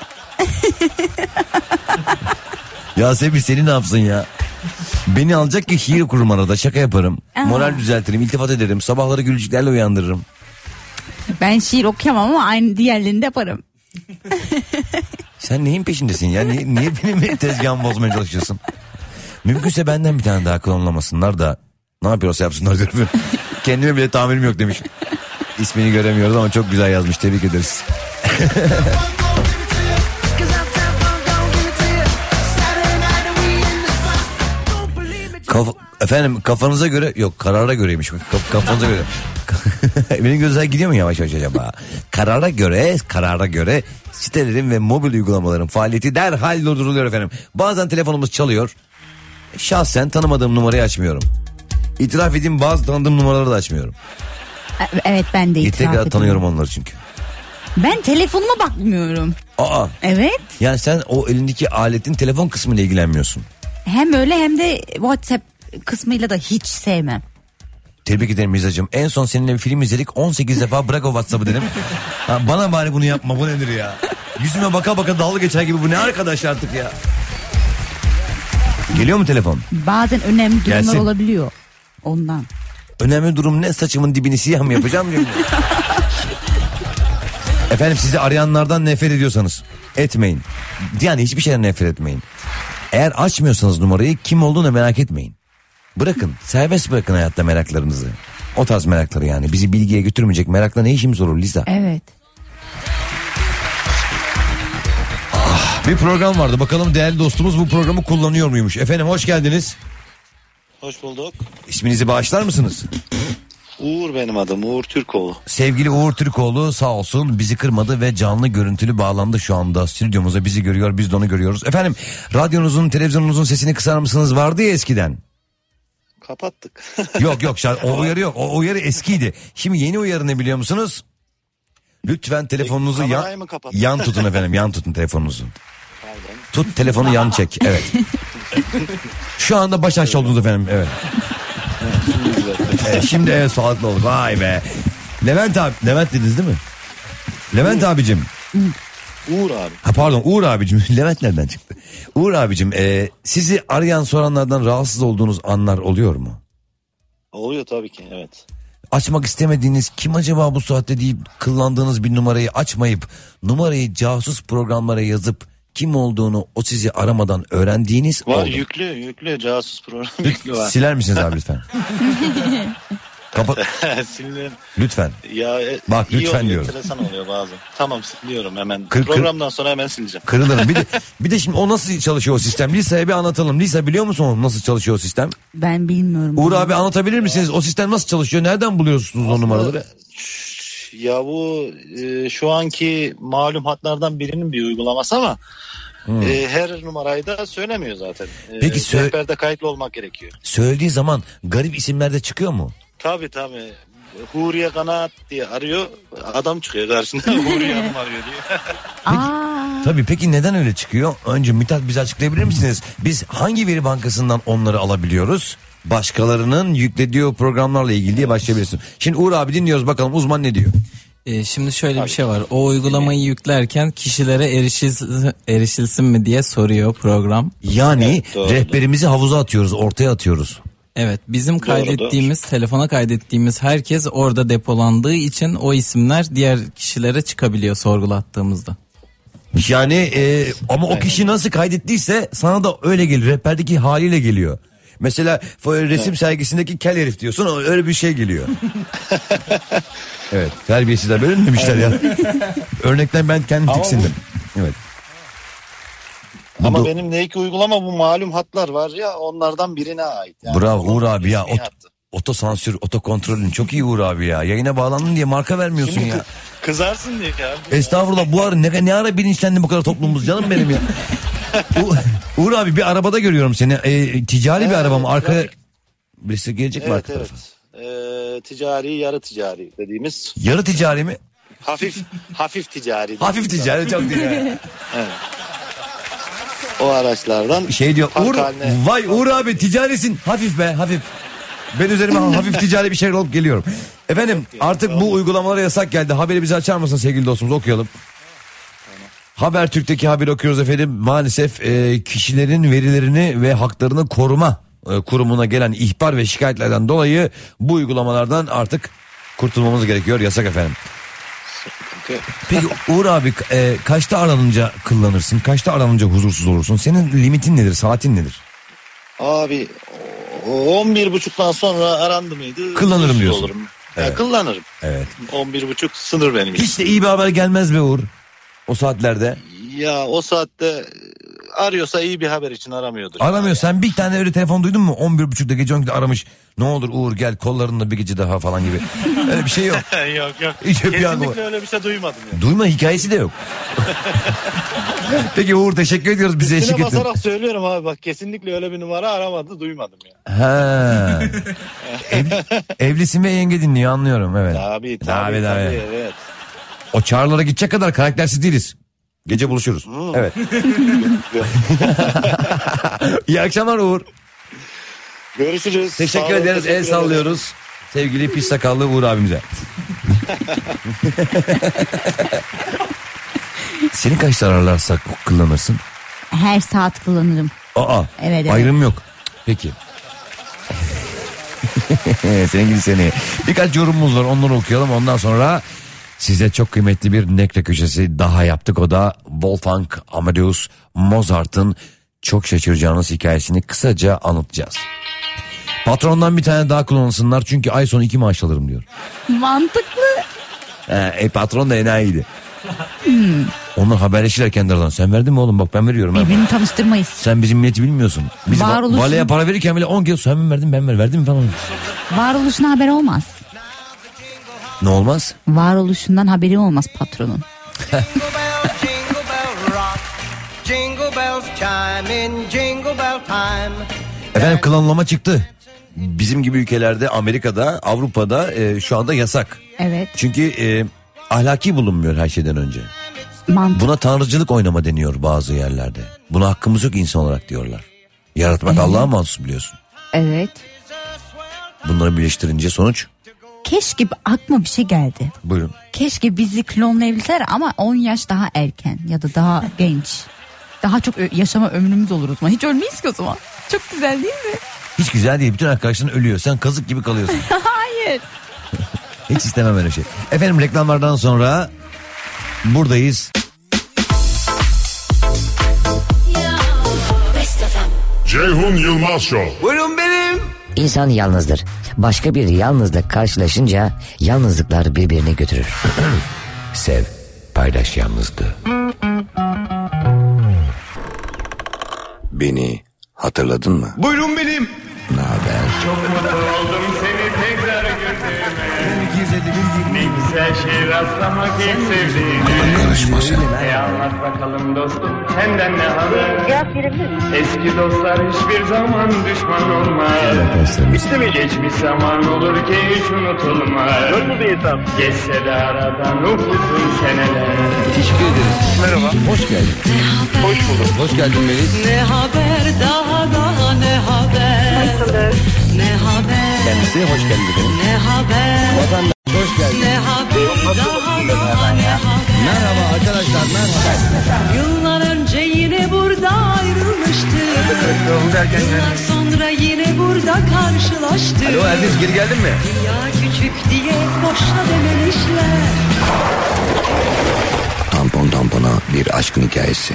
Yasemin seni ne yapsın ya? Beni alacak ki şiir kurum arada, şaka yaparım. Aa. Moral düzeltirim, iltifat ederim. Sabahları gülücüklerle uyandırırım. Ben şiir okuyamam ama aynı diğerlerini de yaparım. Sen neyin peşindesin ya? Niye, niye benim tezgahımı bozmaya çalışıyorsun? Mümkünse benden bir tane daha klonlamasınlar da ne yapıyorsa yapsınlar diyorum. Kendime bile tahammülüm yok demiş. İsmini göremiyoruz ama çok güzel yazmış, tebrik ederiz. Kaf, efendim kafanıza göre, yok karara göreymiş. Kaf, kafanıza göre. Benim gözler gidiyor mu yavaş yavaş acaba? Karara göre, karara göre sitelerin ve mobil uygulamaların faaliyeti derhal durduruluyor efendim. Bazen telefonumuz çalıyor. Şahsen tanımadığım numarayı açmıyorum. İtiraf edeyim, bazı tanıdığım numaraları da açmıyorum. Evet, ben de itiraf Tekrar ediyorum. tanıyorum onları çünkü. Ben telefonuma bakmıyorum. Aa. Evet. Yani sen o elindeki aletin telefon kısmıyla ilgilenmiyorsun. Hem öyle hem de WhatsApp kısmıyla da hiç sevmem. Tebrik ederim Mizacığım. En son seninle bir film izledik. on sekiz defa bırak o WhatsApp'ı dedim. Ha, bana bari bunu yapma, bu nedir ya? Yüzüme baka baka dalga geçer gibi, bu ne arkadaş artık ya? Geliyor mu telefon? Bazen önemli durumlar Gelsin. olabiliyor. Ondan. Önemli durum ne? Saçımın dibini siyah mı yapacağım? Efendim, sizi arayanlardan nefret ediyorsanız etmeyin. Yani hiçbir şeyden nefret etmeyin. Eğer açmıyorsanız numarayı, kim olduğunu merak etmeyin. Bırakın, serbest bırakın hayatta meraklarınızı. O tarz merakları yani. Bizi bilgiye götürmeyecek merakla ne işimiz olur Liza? Evet. Ah, bir program vardı. Bakalım değerli dostumuz bu programı kullanıyor muymuş? Efendim hoş geldiniz. Hoş bulduk. İsminizi bağışlar mısınız? Uğur benim adım. Uğur Türkoğlu. Sevgili Uğur Türkoğlu sağ olsun bizi kırmadı ve canlı görüntülü bağlandı şu anda stüdyomuza, bizi görüyor, biz de onu görüyoruz. Efendim radyonuzun, televizyonunuzun sesini kısar mısınız? Vardı ya eskiden. Kapattık. Yok yok, o uyarı yok, o uyarı eskiydi. Şimdi yeni uyarı ne biliyor musunuz? Lütfen telefonunuzu yan, yan tutun efendim, yan tutun telefonunuzu. Pardon. Tut telefonu, yan çek, evet. Şu anda baş aşağı oldunuz efendim, evet. Evet, şimdi evet, sağlıklı oldu. Vay be. Levent abi, Levent dediniz değil mi? Levent abicim. Uğur abi. Ha pardon, Uğur abicim. Levent nereden çıktı? Uğur abicim, e, sizi arayan soranlardan rahatsız olduğunuz anlar oluyor mu? Oluyor tabii ki, evet. Açmak istemediğiniz, kim acaba bu saatte deyip kullandığınız bir numarayı açmayıp numarayı casus programlara yazıp kim olduğunu o sizi aramadan öğrendiğiniz Var, oldu. yüklü yüklü casus program yüklü var. Siler misiniz abi lütfen? Kapat. Silirim. Lütfen. Ya, e, Bak iyi lütfen oluyor, diyorum. enteresan oluyor bazen. Tamam, siliyorum hemen. Kır, kır. Programdan sonra hemen sileceğim. Kırılırım. Bir de, bir de şimdi o nasıl çalışıyor o sistem? Lisa'ya bir anlatalım. Lisa biliyor musun o nasıl çalışıyor o sistem? Ben bilmiyorum. Uğur abi anlatabilir misiniz? O sistem nasıl çalışıyor? Nereden buluyorsunuz o numaraları? Ya bu e, şu anki malum hatlardan birinin bir uygulaması ama hmm. e, her numarayı da söylemiyor zaten. E, Peki sö- rehberde kayıtlı olmak gerekiyor. Söylediği zaman garip isimler de çıkıyor mu? Tabii tabii. Huriye Kanaat diye arıyor. Adam çıkıyor karşısında. Huriye Hanım arıyor diyor. Aa. Tabii peki neden öyle çıkıyor? Önce Mithat bize açıklayabilir misiniz? Biz hangi veri bankasından onları alabiliyoruz? Başkalarının yüklediği programlarla ilgili diye başlayabilirsin. Şimdi Uğur abi dinliyoruz bakalım uzman ne diyor? Ee, şimdi şöyle bir şey var. O uygulamayı yüklerken kişilere erişilsin, erişilsin mi diye soruyor program. Yani evet, rehberimizi havuza atıyoruz, ortaya atıyoruz. Evet, bizim kaydettiğimiz, doğru. telefona kaydettiğimiz herkes orada depolandığı için o isimler diğer kişilere çıkabiliyor sorgulattığımızda. Yani e, ama o kişi nasıl kaydettiyse sana da öyle geliyor. Rehberdeki haliyle geliyor. Mesela resim evet. sergisindeki kel herif diyorsun, öyle bir şey geliyor. Evet, terbiyesizler böyle mi demişler ya? Örnekten ben kendim tiksindim. Evet. Ama bu, benim neyki uygulama bu malum hatlar var ya, onlardan birine ait. Yani bravo Uğur abi ya. Ot, otosansür, otokontrolün çok iyi Uğur abi ya. Yayına bağlandın diye marka vermiyorsun şimdi ya. Kızarsın diye ya. Estağfurullah, bu ara ne, ne ara bilinçlendi bu kadar toplumumuz canım benim ya. U, Uğur abi bir arabada görüyorum seni. E, ticari He, bir araba mı? Arkaya birisi gelecek mi evet, arka evet. Ee, ticari, yarı ticari dediğimiz. Yarı ticari mi? Hafif hafif ticari. Hafif ticari çok değil. Yani. Evet. O araçlardan. Şey diyor Uğur, haline... vay Uğur abi ticarisin. Hafif be hafif. Ben üzerime hafif ticari bir şey alıp geliyorum. Efendim artık bu uygulamalara yasak geldi. Haberi bize açar mısın sevgili dostumuz, okuyalım. Habertürk'teki haberi okuyoruz efendim. Maalesef e, kişilerin verilerini ve haklarını koruma e, kurumuna gelen ihbar ve şikayetlerden dolayı bu uygulamalardan artık kurtulmamız gerekiyor. Yasak efendim. Peki Uğur abi e, kaçta aranınca kullanırsın? Kaçta aranınca huzursuz olursun? Senin limitin nedir? Saatin nedir? Abi on bir buçuktan sonra arandı mıydı? Kullanırım diyorsun. Olurum. Evet. Ya, kullanırım. Evet. on bir buçuk sınır benim için. Hiç de iyi bir haber gelmez be Uğur. O saatlerde. Ya o saatte arıyorsa iyi bir haber için aramıyordur. Aramıyor. Yani. Sen bir tane öyle telefon duydun mu? on bir buçukta gece on ikide aramış. Ne olur Uğur gel kollarında bir gece daha falan gibi. Öyle bir şey yok. yok yok. Hiç Kesinlikle öyle bir şey duymadım. Yani. Duyma hikayesi de yok. Peki Uğur teşekkür ediyoruz bize eşlik ettin. Üstüne basarak söylüyorum abi bak, kesinlikle öyle bir numara aramadı, duymadım ya. Yani. Ha. Ev, evlisin ve yenge dinliyor, anlıyorum evet. Tabii tabii, tabii, tabii, tabii. evet. O çağrılara gidecek kadar karaktersiz değiliz. Gece buluşuruz. Hmm. Evet. İyi akşamlar Uğur. Görüşürüz. Teşekkür Sağ ederiz. El sallıyoruz. Ederim. Sevgili pis sakallı Uğur abimize. Seni kaçta ararlarsa kullanırsın? Her saat kullanırım. Aa. Evet, evet. Ayrım yok. Peki. Senin gibi seni. Birkaç yorumumuz var, onları okuyalım. Ondan sonra size çok kıymetli bir nekle köşesi daha yaptık. O da Wolfgang Amadeus Mozart'ın çok şaşıracağınız hikayesini kısaca anlatacağız. Patrondan bir tane daha kullanılsınlar çünkü ay sonu iki maaş alırım diyor. Mantıklı. He, e patron da enayiydi. Hmm. Onlar haberleşirler kendi aralarında. Sen verdin mi oğlum, bak ben veriyorum. Birbirini tanıştırmayız. Sen bizim milleti bilmiyorsun. Biz va- valeye para verirken bile on kez sen mi verdin ben ver verdim mi falan. Varoluşuna haber olmaz. Ne olmaz? Varoluşundan haberi olmaz patronun. Efendim klonlama çıktı. Bizim gibi ülkelerde, Amerika'da, Avrupa'da e, şu anda yasak. Evet. Çünkü e, ahlaki bulunmuyor her şeyden önce. Mantık. Buna tanrıcılık oynama deniyor bazı yerlerde. Buna hakkımız yok insan olarak diyorlar. Yaratmak evet. Allah'a mahsus biliyorsun. Evet. Bunları birleştirince sonuç? Keşke aklıma bir şey geldi. Buyurun. Keşke bizi klonlayabilseler ama on yaş daha erken ya da daha genç. Daha çok ö- yaşama ömrümüz olur o zaman. Hiç ölmeyiz ki o zaman. Çok güzel değil mi? Hiç güzel değil. Bütün arkadaşların ölüyor. Sen kazık gibi kalıyorsun. Hayır. Hiç istemem öyle şey. Efendim reklamlardan sonra buradayız. Ceyhun Yılmaz Show. Buyurun benim. İnsan yalnızdır. Başka bir yalnızla karşılaşınca yalnızlıklar birbirini götürür. Sev, paylaş yalnızlığı. Beni hatırladın mı? Buyurun benim. Ne haber? Çok mutlu oldum seni tekrar gördüğüme. Ne güzel güzel şey rastlamak hiç sevdiğim. Karışma sen. E anlat bakalım dostum senden ne haber? Cevap verebilir misin? Eski dostlar hiçbir zaman düşman olmaz. Bitti mi? Geçmiş zaman olur ki hiç unutulmaz. Nasıl bir insan? Geçse de aradan upuzun seneler. Teşekkür ederiz. Merhaba. Hoş geldin. Hoş bulduk. Hoş geldin Melis. Ne haber daha daha ne haber? Ne haber? Kendisi hoş geldin efendim. Ne haber? Vatandaş hoş geldin. Ne haber daha daha ne haber? Merhaba arkadaşlar, merhaba. Yıllar önce yine burada ayrılmıştık. Yıllar sonra yine burada karşılaştık. Alo Elvis, geri geldin mi? Dünya küçük diye boşa dememişler. Tampon tampona bir aşkın hikayesi.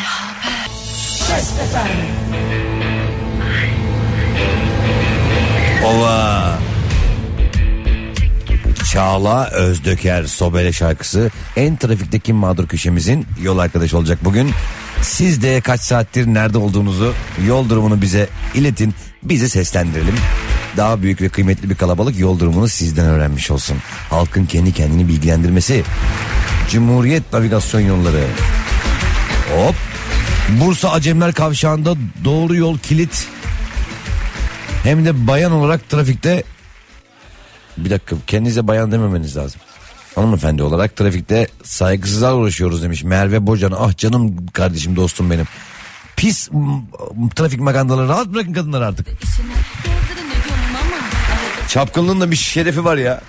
Ova. Çağla Özdöker Sobele şarkısı en trafikteki mağdur köşemizin yol arkadaşı olacak bugün. Siz de kaç saattir nerede olduğunuzu, yol durumunu bize iletin, bizi seslendirelim. Daha büyük ve kıymetli bir kalabalık yol durumunu sizden öğrenmiş olsun. Halkın kendi kendini bilgilendirmesi. Cumhuriyet Navigasyon Yolları. Hop. Bursa Acemler Kavşağı'nda doğru yol kilit. Hem de bayan olarak trafikte, bir dakika, kendinize bayan dememeniz lazım. Hanımefendi olarak trafikte saygısızlığa uğraşıyoruz demiş Merve Bocan. Ah canım kardeşim, dostum benim. Pis m- trafik magandaları, rahat bırakın kadınları artık. Çapkınlığın da bir şerefi var ya.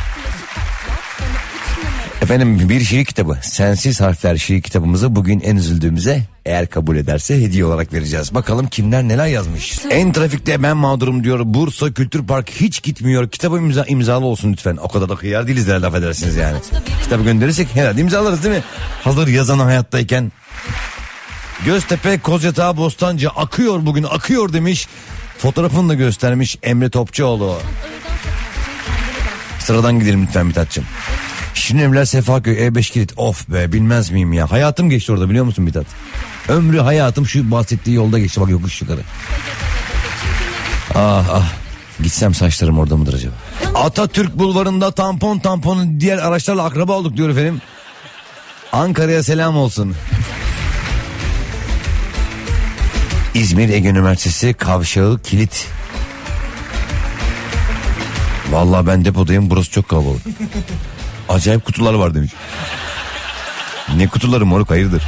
Efendim, bir şiir kitabı, Sensiz Harfler şiir kitabımızı bugün en üzüldüğümüze, eğer kabul ederse, hediye olarak vereceğiz. Bakalım kimler neler yazmış. En trafikte ben mağdurum diyor. Bursa Kültür Park hiç gitmiyor. Kitabı imza, imzalı olsun lütfen. O kadar da hıyar değiliz de laf edersiniz yani. Kitabı gönderirsek herhalde imzalarız değil mi? Hazır yazan hayattayken. Göztepe Kozyatağı Bostancı akıyor bugün, akıyor demiş. Fotoğrafını da göstermiş Emre Topçuoğlu. Sıradan gidelim lütfen Mithat'cığım. Şirin Evler Sefaköy E beş kilit, of be, bilmez miyim ya. Hayatım geçti orada, biliyor musun Mithat? Ömrü hayatım şu bahsettiği yolda geçti, bak yokuş yukarı. Ah ah, gitsem saçlarım orada mıdır acaba? Atatürk Bulvarı'nda tampon tamponu diğer araçlarla akraba olduk diyor efendim. Ankara'ya selam olsun. İzmir Ege Üniversitesi Kavşağı kilit. Vallahi ben depodayım, burası çok kalabalık. Acayip kutular var demiş. Ne kutuları moruk, hayırdır?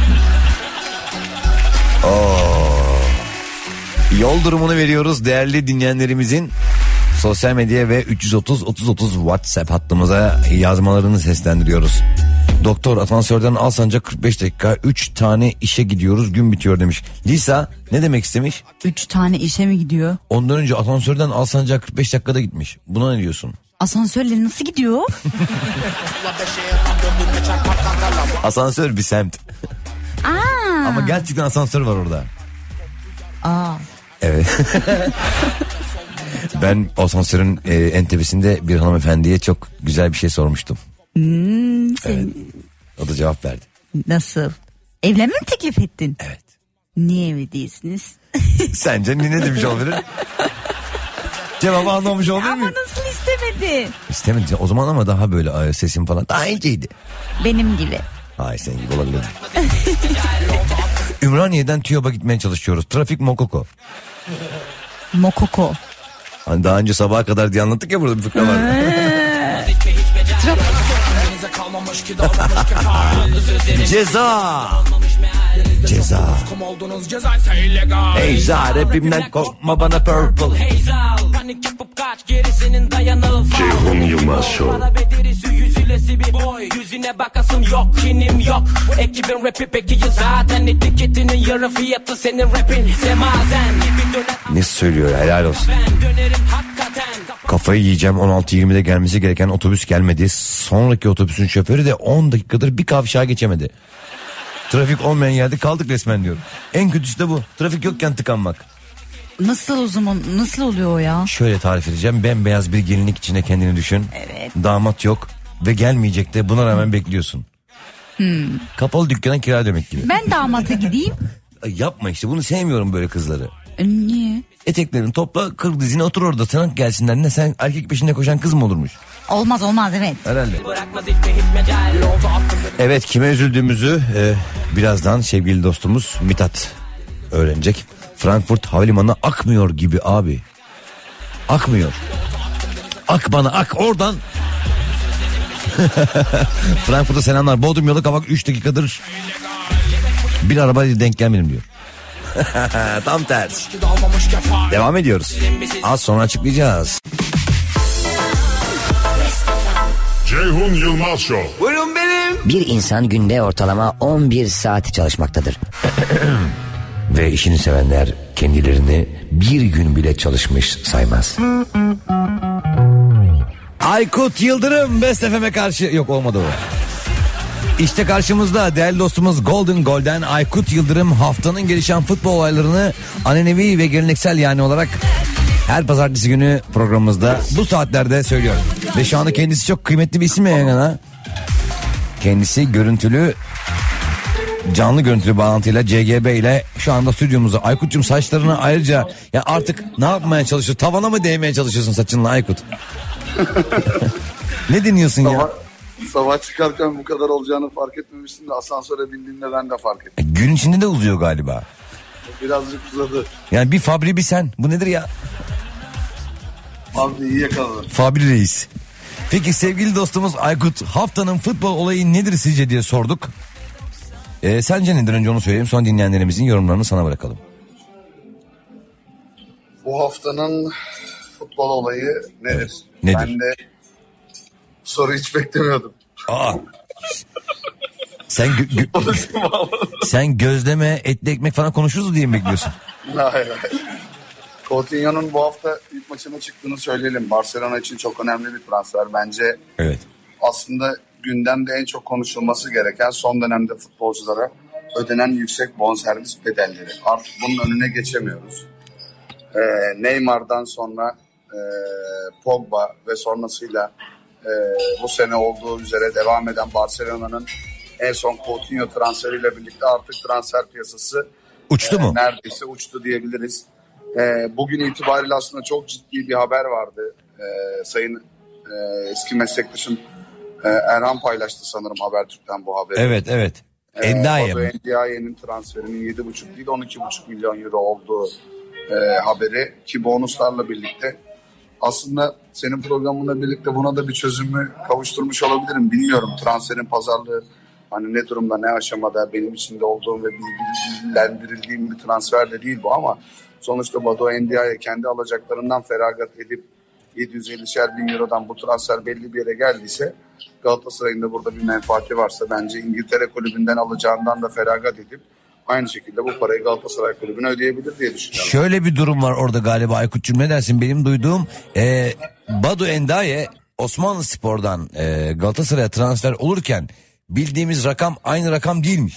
Oo. Yol durumunu veriyoruz değerli dinleyenlerimizin. Sosyal medya ve üç yüz otuz otuz otuz WhatsApp hattımıza yazmalarını seslendiriyoruz. Doktor, asansörden Alsancak kırk beş dakika, üç tane işe gidiyoruz, gün bitiyor demiş. Lisa ne demek istemiş? Üç tane işe mi gidiyor? Ondan önce asansörden Alsancak kırk beş dakikada gitmiş. Buna ne diyorsun? Asansörle nasıl gidiyor? Asansör bir semt. Aa. Ama gerçekten asansör var orada. Aa. Evet. Ben asansörün e, en tepesinde bir hanımefendiye çok güzel bir şey sormuştum. Hmm, sen... Evet. O da cevap verdi. Nasıl? Evlenme mi teklif ettin? Evet. Niye evli değilsiniz? Sence ne demiş olabilir? Cevabı anlamış olur mu? Ama nasıl istemedi? İstemedi o zaman, ama daha böyle sesim falan daha inceydi. Benim gibi. Hayır, sen gibi olabilir. Ümraniye'den TÜYAP'a gitmeye çalışıyoruz. Trafik mokoko. Mokoko. Hani daha önce sabaha kadar diye anlattık ya, burada bir fıkra var. Ceza. Ceza. Eyza rapimden korkma bana purple. Ceyhun Yılmaz Show. Yüzüne bakasım yok, kinim yok. Ekibin rapi peki ya zaten etiketinin yarı fiyatı senin rapin. Semazen ne söylüyor, helal olsun. Kafayı yiyeceğim, on altı yirmide gelmesi gereken otobüs gelmedi. Sonraki otobüsün şoförü de on dakikadır bir kavşağa geçemedi. Trafik olmayan yerde kaldık resmen diyor. En kötüsü de bu. Trafik yokken tıkanmak. Nasıl o zaman, nasıl oluyor o ya? Şöyle tarif edeceğim. Bembeyaz bir gelinlik içine kendini düşün. Evet. Damat yok ve gelmeyecek de, buna rağmen bekliyorsun. Hmm. Kapalı dükkana kira demek gibi. Ben damata gideyim. Yapma işte, bunu sevmiyorum böyle kızları. E, niye? Eteklerini topla, kır dizine, otur orada. Sana gelsinler. Ne, sen erkek peşinde koşan kız mı olurmuş? Olmaz olmaz evet. Herhalde. Evet, kime üzüldüğümüzü e, birazdan sevgili dostumuz Mithat öğrenecek. Frankfurt Havalimanı akmıyor gibi abi. Akmıyor. Ak bana ak oradan. Frankfurt'a selamlar. Bodrum yolu Kavak üç dakikadır bir arabayla denk gelmedim diyor. Tam ters. Devam ediyoruz. Az sonra açıklayacağız. Ceyhun Yılmaz Show. Buyurun benim. Bir insan günde ortalama on bir saat çalışmaktadır. Ve işini sevenler kendilerini bir gün bile çalışmış saymaz. Aykut Yıldırım Best F M'e karşı... Yok, olmadı o. İşte karşımızda değerli dostumuz Golden Golden Aykut Yıldırım haftanın gelişen futbol olaylarını ananevi ve geleneksel yani olarak her pazartesi günü programımızda bu saatlerde söylüyor. Ve şu anda kendisi çok kıymetli bir isim ya. Kendisi görüntülü, canlı görüntülü bağlantıyla C G B ile şu anda stüdyomuzda. Aykut'cum saçlarını ayrıca ya artık ne yapmaya çalışıyorsun? Tavana mı değmeye çalışıyorsun saçınla Aykut? Ne dinliyorsun sabah, ya? Sabah çıkarken bu kadar olacağını fark etmemiştim de asansöre bindiğimde ben de fark ettim. E, gün içinde de uzuyor galiba. Birazcık uzadı. Yani bir Fabri bir sen. Bu nedir ya? Abi iyi yakaladın. Fabri Reis. Peki sevgili dostumuz Aykut, haftanın futbol olayı nedir sizce diye sorduk. Ee, sence nedir, önce onu söyleyeyim, sonra dinleyenlerimizin yorumlarını sana bırakalım. Bu haftanın futbol olayı nedir? Evet, nedir? Ben de soru hiç beklemiyordum. Aa. Sen gö- gö- sen gözleme, etli ekmek falan konuşuruz diye mi bekliyorsun? Hayır hayır. Coutinho'nun bu hafta ilk maçına çıktığını söyleyelim. Barcelona için çok önemli bir transfer bence. Evet. Aslında gündemde en çok konuşulması gereken son dönemde futbolculara ödenen yüksek bonservis bedelleri. Artık bunun önüne geçemiyoruz. Ee, Neymar'dan sonra e, Pogba ve sonrasıyla e, bu sene olduğu üzere devam eden Barcelona'nın en son Coutinho transferiyle birlikte artık transfer piyasası uçtu e, mu? Neredeyse uçtu diyebiliriz. E, bugün itibariyle aslında çok ciddi bir haber vardı. E, sayın e, eski meslektaşım e, Erhan paylaştı sanırım Habertürk'ten bu haberi. Evet evet. Endiaye. Badu Endiaye'nin transferinin yedi buçuk değil on iki buçuk milyon euro olduğu e, haberi ki bonuslarla birlikte. Aslında senin programınla birlikte buna da bir çözümü kavuşturmuş olabilirim. Bilmiyorum transferin pazarlığı hani ne durumda, ne aşamada, benim içinde olduğum ve bilgilendirildiğim bir transfer de değil bu ama sonuçta Badu Endiaye kendi alacaklarından feragat edip yedi yüz ellişer bin eurodan bu transfer belli bir yere geldiyse Galatasaray'ın da burada bir menfaati varsa bence İngiltere kulübünden alacağından da feragat edip aynı şekilde bu parayı Galatasaray kulübüne ödeyebilir diye düşünüyorum. Şöyle bir durum var orada galiba Aykut'cum, ne dersin? Benim duyduğum e, Badu Endiaye Osmanlıspor'dan e, Galatasaray'a transfer olurken bildiğimiz rakam aynı rakam değilmiş.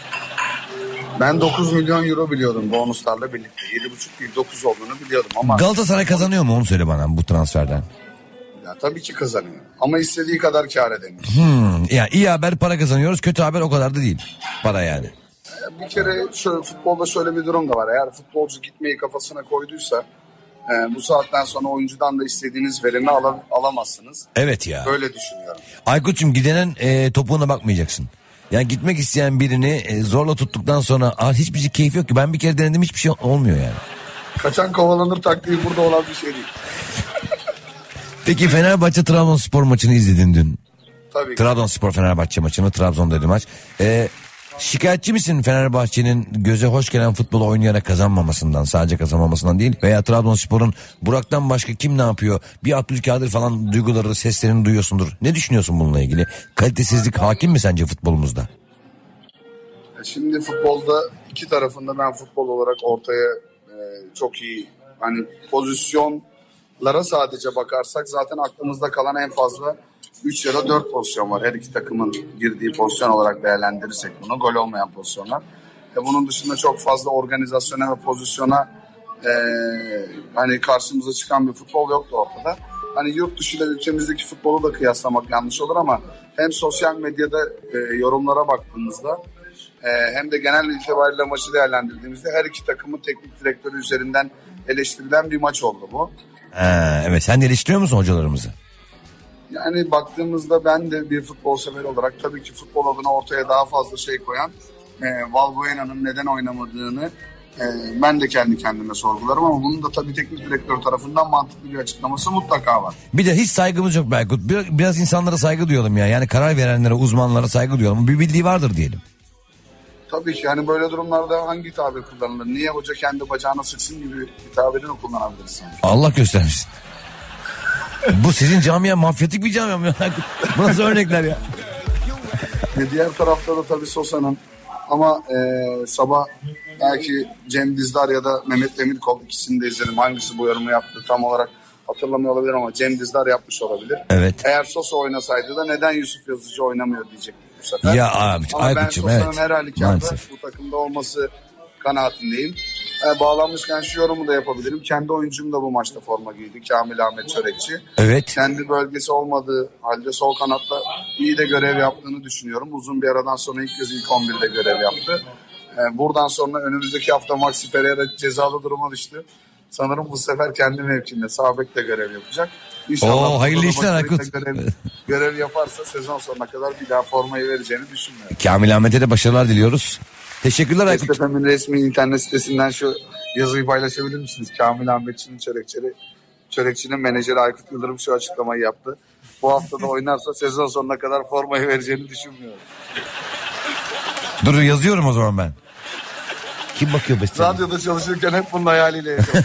Ben dokuz milyon euro biliyordum bonuslarla birlikte. yedi buçuk değil dokuz olduğunu biliyordum ama... Galatasaray kazanıyor mu, onu söyle bana bu transferden. Ya tabii ki kazanıyor ama istediği kadar kar edemiyor. Hmm, yani iyi haber para kazanıyoruz, kötü haber o kadar da değil para yani. Bir kere şöyle, futbolda şöyle bir durum da var. Eğer futbolcu gitmeyi kafasına koyduysa e, bu saatten sonra oyuncudan da istediğiniz verimi al- alamazsınız. Evet ya. Böyle düşünüyorum. Aykut'cum gidenin e, topuğuna bakmayacaksın. Yani gitmek isteyen birini e, zorla tuttuktan sonra ah, hiçbir şey keyif yok ki. Ben bir kere denedim, hiçbir şey olmuyor yani. Kaçan kovalanır taktiği burada olan bir şey değil. Peki Fenerbahçe Trabzonspor maçını izledin dün. Tabii ki. Trabzonspor Fenerbahçe maçını, Trabzon'daydı maç. Ee, şikayetçi misin Fenerbahçe'nin göze hoş gelen futbolu oynayarak kazanmamasından, sadece kazanmamasından değil? Veya Trabzonspor'un Burak'tan başka kim ne yapıyor? Bir Abdülkadir falan duyguları, seslerini duyuyorsundur. Ne düşünüyorsun bununla ilgili? Kalitesizlik hakim mi sence futbolumuzda? Şimdi futbolda iki tarafında ben futbol olarak ortaya e, çok iyi, hani pozisyonlara sadece bakarsak zaten aklımızda kalan en fazla üç ya da dört pozisyon var. Her iki takımın girdiği pozisyon olarak değerlendirirsek bunu, gol olmayan pozisyonlar. E bunun dışında çok fazla organizasyona ve pozisyona e, hani karşımıza çıkan bir futbol yoktu ortada. Hani yurt dışı ile ülkemizdeki futbolu da kıyaslamak yanlış olur ama hem sosyal medyada e, yorumlara baktığımızda e, hem de genel itibariyle maçı değerlendirdiğimizde her iki takımın teknik direktörü üzerinden eleştirilen bir maç oldu bu. Ee, evet, sen de eleştiriyor musun hocalarımızı? Yani baktığımızda ben de bir futbol sever olarak tabii ki futbol adına ortaya daha fazla şey koyan e, Valbuena'nın neden oynamadığını e, ben de kendi kendime sorgularım ama bunun da tabii teknik direktör tarafından mantıklı bir açıklaması mutlaka var. Bir de hiç saygımız yok Berkut. Biraz, biraz insanlara saygı duyalım ya. Yani karar verenlere, uzmanlara saygı duyalım. Bir bildiği vardır diyelim. Tabii ki yani böyle durumlarda hangi tabir kullanılır? Niye hoca kendi bacağına sıksın gibi bir tabirini kullanabiliriz sanki. Allah göstermesin. Bu sizin camia mafyatik bir camia mı? Bu nasıl örnekler ya? Ve diğer tarafta da tabii Sosa'nın ama e, sabah belki Cem Dizdar ya da Mehmet Demirkol ikisini de izledim. Hangisi bu yorumu yaptı tam olarak hatırlamıyor olabilir ama Cem Dizdar yapmış olabilir. Evet. Eğer Sosa oynasaydı da neden Yusuf Yazıcı oynamıyor diyecektim bu sefer. Ya abi ama ben Sosa'nın evet. her halükarda bu takımda olması kanaatindeyim. E, bağlanmışken şu yorumu da yapabilirim. Kendi oyuncum da bu maçta forma giydi. Kamil Ahmet Çörekçi. Evet. Kendi bölgesi olmadığı halde sol kanatta iyi de görev yaptığını düşünüyorum. Uzun bir aradan sonra ilk kez ilk on birde görev yaptı. E, buradan sonra önümüzdeki hafta Maxi Pereira cezalı duruma düştü. Sanırım bu sefer kendi mevkinde sağ bekle görev yapacak. İnşallah Oo, hayırlı işler Aykut. Görev, görev yaparsa sezon sonuna kadar bir daha formayı vereceğini düşünmüyorum. Kamil Ahmet'e de başarılar diliyoruz. Teşekkürler Aykut. S F M'in resmi internet sitesinden şu yazıyı paylaşabilir misiniz? Kamil Ahmetçi'nin çörekçeri, çörekçinin menajeri Aykut Yıldırım şu açıklamayı yaptı. Bu hafta da oynarsa sezon sonuna kadar formayı vereceğini düşünmüyorum. Dur yazıyorum o zaman ben. Kim bakıyor beslenme? Radyoda çalışırken hep bunun hayaliyle yaşadım.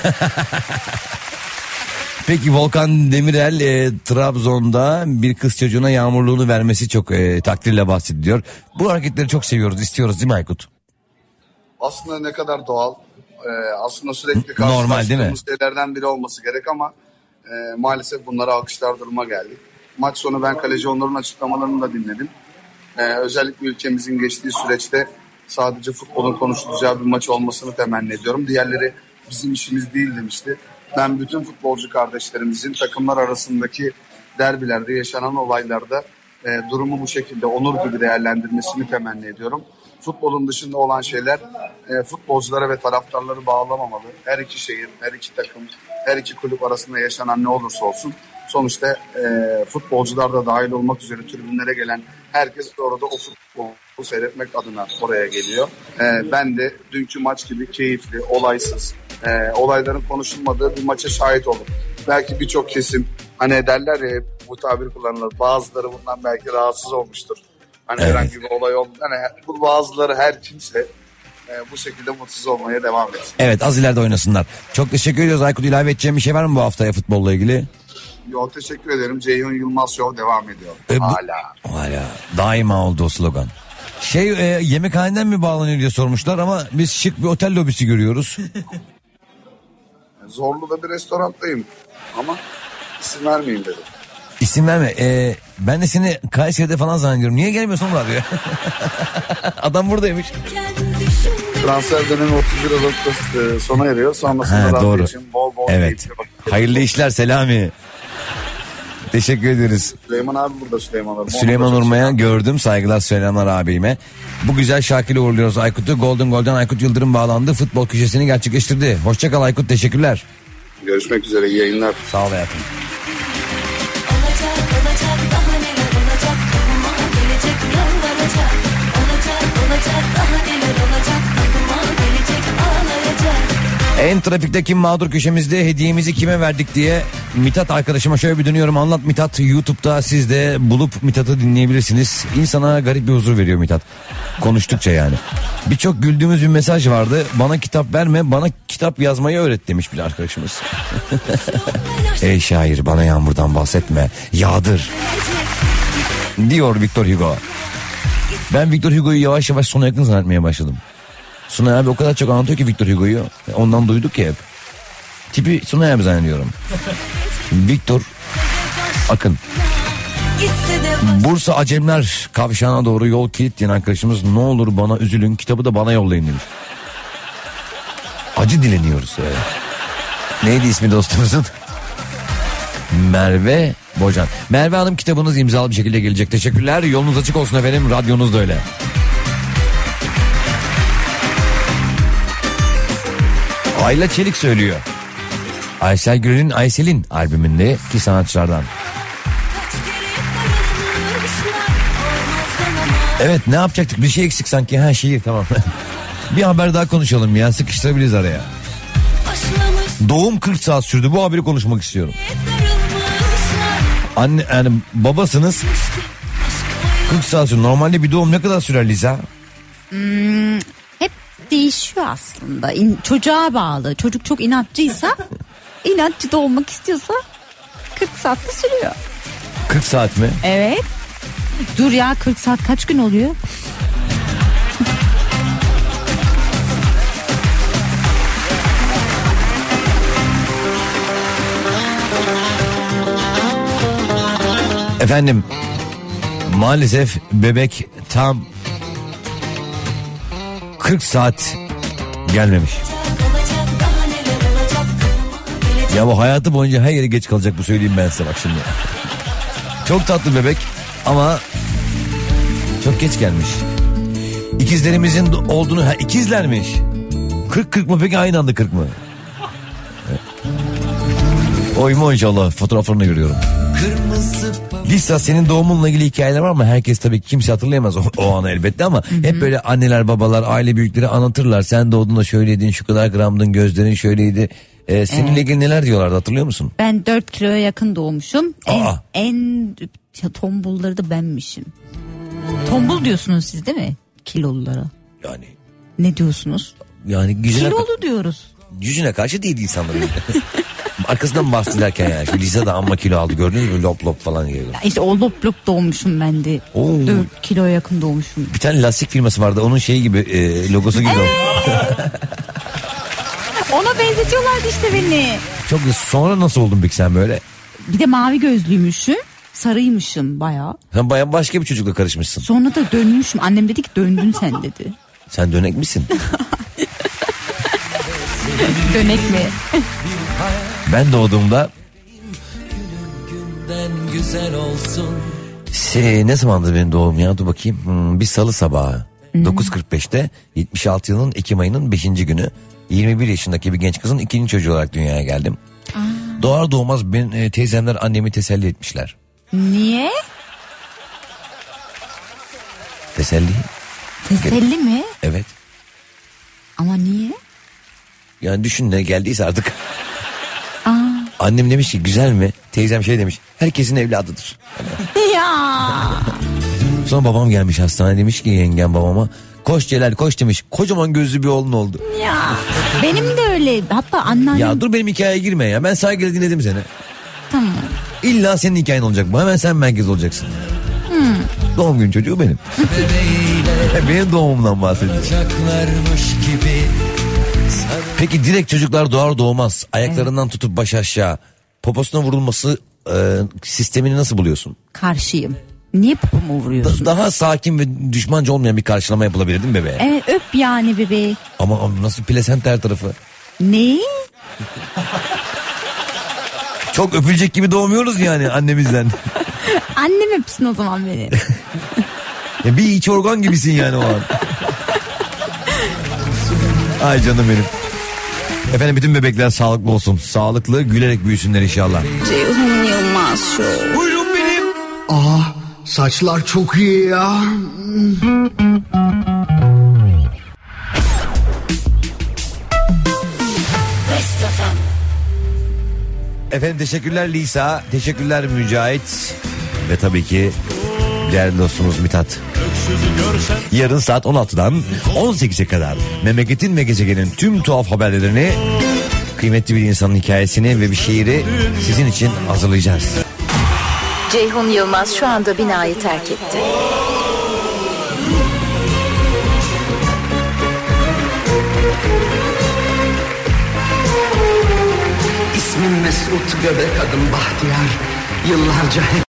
Peki Volkan Demirel e, Trabzon'da bir kız çocuğuna yağmurluğunu vermesi çok e, takdirle bahsediliyor. Bu hareketleri çok seviyoruz, istiyoruz değil mi Aykut? Aslında ne kadar doğal. Ee, aslında sürekli karşılaştığımız şeylerden biri olması gerek ama e, maalesef bunlara alkışlar duruma geldik. Maç sonu ben kaleci Onur'un açıklamalarını da dinledim. Ee, özellikle ülkemizin geçtiği süreçte sadece futbolun konuşulacağı bir maç olmasını temenni ediyorum. Diğerleri bizim işimiz değil demişti. Ben bütün futbolcu kardeşlerimizin takımlar arasındaki derbilerde yaşanan olaylarda e, durumu bu şekilde onur gibi değerlendirmesini temenni ediyorum. Futbolun dışında olan şeyler e, futbolculara ve taraftarları bağlamamalı. Her iki şehir, her iki takım, her iki kulüp arasında yaşanan ne olursa olsun. Sonuçta e, futbolcular da dahil olmak üzere tribünlere gelen herkes de orada o futbolu seyretmek adına oraya geliyor. E, ben de dünkü maç gibi keyifli, olaysız, e, olayların konuşulmadığı bir maça şahit oldum. Belki birçok kesim hani derler ya hep bu tabir kullanılır. Bazıları bundan belki rahatsız olmuştur. Hani evet. Herhangi bir olay oldu. Hani bu bazıları her kimse e, bu şekilde mutsuz olmaya devam etsin. Evet az ileride oynasınlar. Çok teşekkür ediyoruz Aykut. İlave edeceğim bir şey var mı bu haftaya futbolla ilgili? Yo teşekkür ederim. Ceyhun Yılmaz Show devam ediyor. E, bu, hala. Hala. Daima oldu o slogan. Şey e, yemekhaneden mi bağlanıyor diye sormuşlar ama biz şık bir otel lobisi görüyoruz. Zorlu'da bir restoranttayım ama isim vermeyeyim dedim. İsim verme. Ee, ben de seni Kayseri'de falan zannediyorum. Niye gelmiyorsun onlar diyor. Adam buradaymış. Transfer dönemi otuz bir Ağustos sona eriyor. Sonrasında ha, doğru. için bol bol evet. Hayırlı işler Selami. Teşekkür ederiz. Süleyman abi burada Süleyman abi. Süleyman Urma'ya gördüm. Saygılar selamlar abime. Bu güzel şarkıyla uğurluyoruz Aykut'u. Golden Golden Aykut Yıldırım bağlandı. Futbol köşesini gerçekleştirdi. Hoşçakal Aykut, teşekkürler. Görüşmek üzere, iyi yayınlar. Sağ ol hayatım. En trafikte kim mağdur köşemizde hediyemizi kime verdik diye Mithat arkadaşıma şöyle bir dönüyorum. Anlat Mithat, YouTube'da siz de bulup Mithat'ı dinleyebilirsiniz. İnsana garip bir huzur veriyor Mithat. Konuştukça yani. Birçok güldüğümüz bir mesaj vardı. Bana kitap verme, bana kitap yazmayı öğret demiş bir arkadaşımız. Ey şair bana yağmurdan bahsetme, yağdır diyor Victor Hugo. Ben Victor Hugo'yu yavaş yavaş sona yakın zannetmeye başladım. Sunay abi o kadar çok anlatıyor ki Victor Hugo'yu. Ondan duyduk ya hep. Tipi Sunay abi zannediyorum. Victor Akın. Bursa Acemler kavşağına doğru yol kilitleyen arkadaşımız ne olur bana üzülün, kitabı da bana yollayın demiş. Acı dileniyoruz. Yani. Neydi ismi dostumuzun? Merve Bocan. Merve Hanım kitabınız imzalı bir şekilde gelecek. Teşekkürler. Yolunuz açık olsun efendim. Radyonuz da öyle. Ayla Çelik söylüyor. Aysel Gürel'in Aysel'in albümünde ki sanatçılardan. Evet, ne yapacaktık? Bir şey eksik sanki. Ha, şiir, tamam. Bir haber daha konuşalım ya, sıkıştırabiliriz araya. Doğum kırk saat sürdü, bu haberi konuşmak istiyorum. Anne, yani babasınız, kırk saat sürdü. Normalde bir doğum ne kadar sürer Liza? Hmm, hep değişiyor aslında. İn, çocuğa bağlı. Çocuk çok inatçıysa, inatçı doğmak istiyorsa kırk saatte sürüyor. kırk saat mi? Evet. Dur ya, kırk saat kaç gün oluyor? Efendim, maalesef bebek tam kırk saat gelmemiş. Ya bu hayatı boyunca her yere geç kalacak, bu söyleyeyim ben size bak şimdi. Çok tatlı bebek ama çok geç gelmiş. İkizlerimizin olduğunu, ha ikizlermiş. kırk kırk mı peki, aynı anda kırk mı? Oy mu inşallah, fotoğraflarını görüyorum. Lisa, senin doğumunla ilgili hikayeler var mı? Herkes tabii ki, kimse hatırlayamaz o, o anı elbette ama hı hı. Hep böyle anneler, babalar, aile büyükleri anlatırlar. Sen doğduğunda şöyleydin, şu kadar gramdın, gözlerin şöyleydi. Ee, seninle evet. ilgili neler diyorlardı, hatırlıyor musun? Ben dört kiloya yakın doğmuşum. En, en tombulları da benmişim. Tombul diyorsunuz siz değil mi? Kilolulara. Yani. Ne diyorsunuz? Yani yüzüne, kilolu diyoruz. Yüzüne karşı değil insanların. Arkasından bahsederken yani. Şu Lisa da amma kilo aldı, gördünüz mü? Lop lop falan geliyor. İşte o lop lop doğmuşum ben de. Oo. dört kiloya yakın doğmuşum. Bir tane lastik firması vardı, onun şeyi gibi, e, logosu gibi. Evet. Ona benzetiyorlardı işte beni. Çok, sonra nasıl oldun peki sen böyle? Bir de mavi gözlüymüşüm. Sarıymışım bayağı. Sen bayağı başka bir çocukla karışmışsın. Sonra da dönmüşüm. Annem dedi ki döndün sen dedi. Sen dönek misin? Dönek mi? Ben doğduğumda güzel olsun. Şey, ne zamandı benim doğum ya, dur bakayım. Hmm, bir salı sabahı. Hmm. dokuz kırk beşte yetmiş altı yılının Ekim ayının beşinci günü. yirmi bir yaşındaki bir genç kızın ikinci çocuğu olarak dünyaya geldim. Aa. Doğar doğmaz ben, e, teyzemler annemi teselli etmişler. Niye? Teselli. Teselli mi? Evet. Ama niye? Yani düşün, ne geldiyse artık. Aa. Annem demiş ki güzel mi? Teyzem şey demiş, herkesin evladıdır. Ya. Sonra babam gelmiş hastaneye, demiş ki yengem babama, koş Celal koş demiş. Kocaman gözlü bir oğlun oldu. Ya benim de öyle. Hatta anneannem. Ya dur, benim hikayeye girme ya. Ben saygıyla dinledim seni. Tamam. İlla senin hikayen olacak bu. Hemen sen merkez olacaksın. Hmm. Doğum günü çocuğu benim. Benim doğumumdan bahsediyorum. Peki direkt çocuklar doğar doğmaz ayaklarından evet. tutup baş aşağı poposuna vurulması e, sistemini nasıl buluyorsun? Karşıyım. Niye popomu vuruyorsun? Da, daha sakin ve düşmanca olmayan bir karşılama yapılabilir değil mi bebeğe? Evet, öp yani bebeği. Ama, ama nasıl plasenta her tarafı? Ne? Çok öpülecek gibi doğmuyoruz yani annemizden. Annem öpsün o zaman beni. Ya bir iç organ gibisin yani o an. Ay canım benim. Efendim, bütün bebekler sağlıklı olsun. Sağlıklı, gülerek büyüsünler inşallah. Ceyhun Yılmaz Show. Buyurun benim. Aa, saçlar çok iyi ya. Efendim teşekkürler Lisa, teşekkürler Mücahit ve tabii ki değerli dostumuz Mithat. Yarın saat on altıdan on sekize kadar memleketin ve gezegenin tüm tuhaf haberlerini, kıymetli bir insanın hikayesini ve bir şiiri sizin için hazırlayacağız. Ceyhun Yılmaz şu anda binayı terk etti. İsmim Mesut, göbek adım Bahtiyar. Yıllarca hep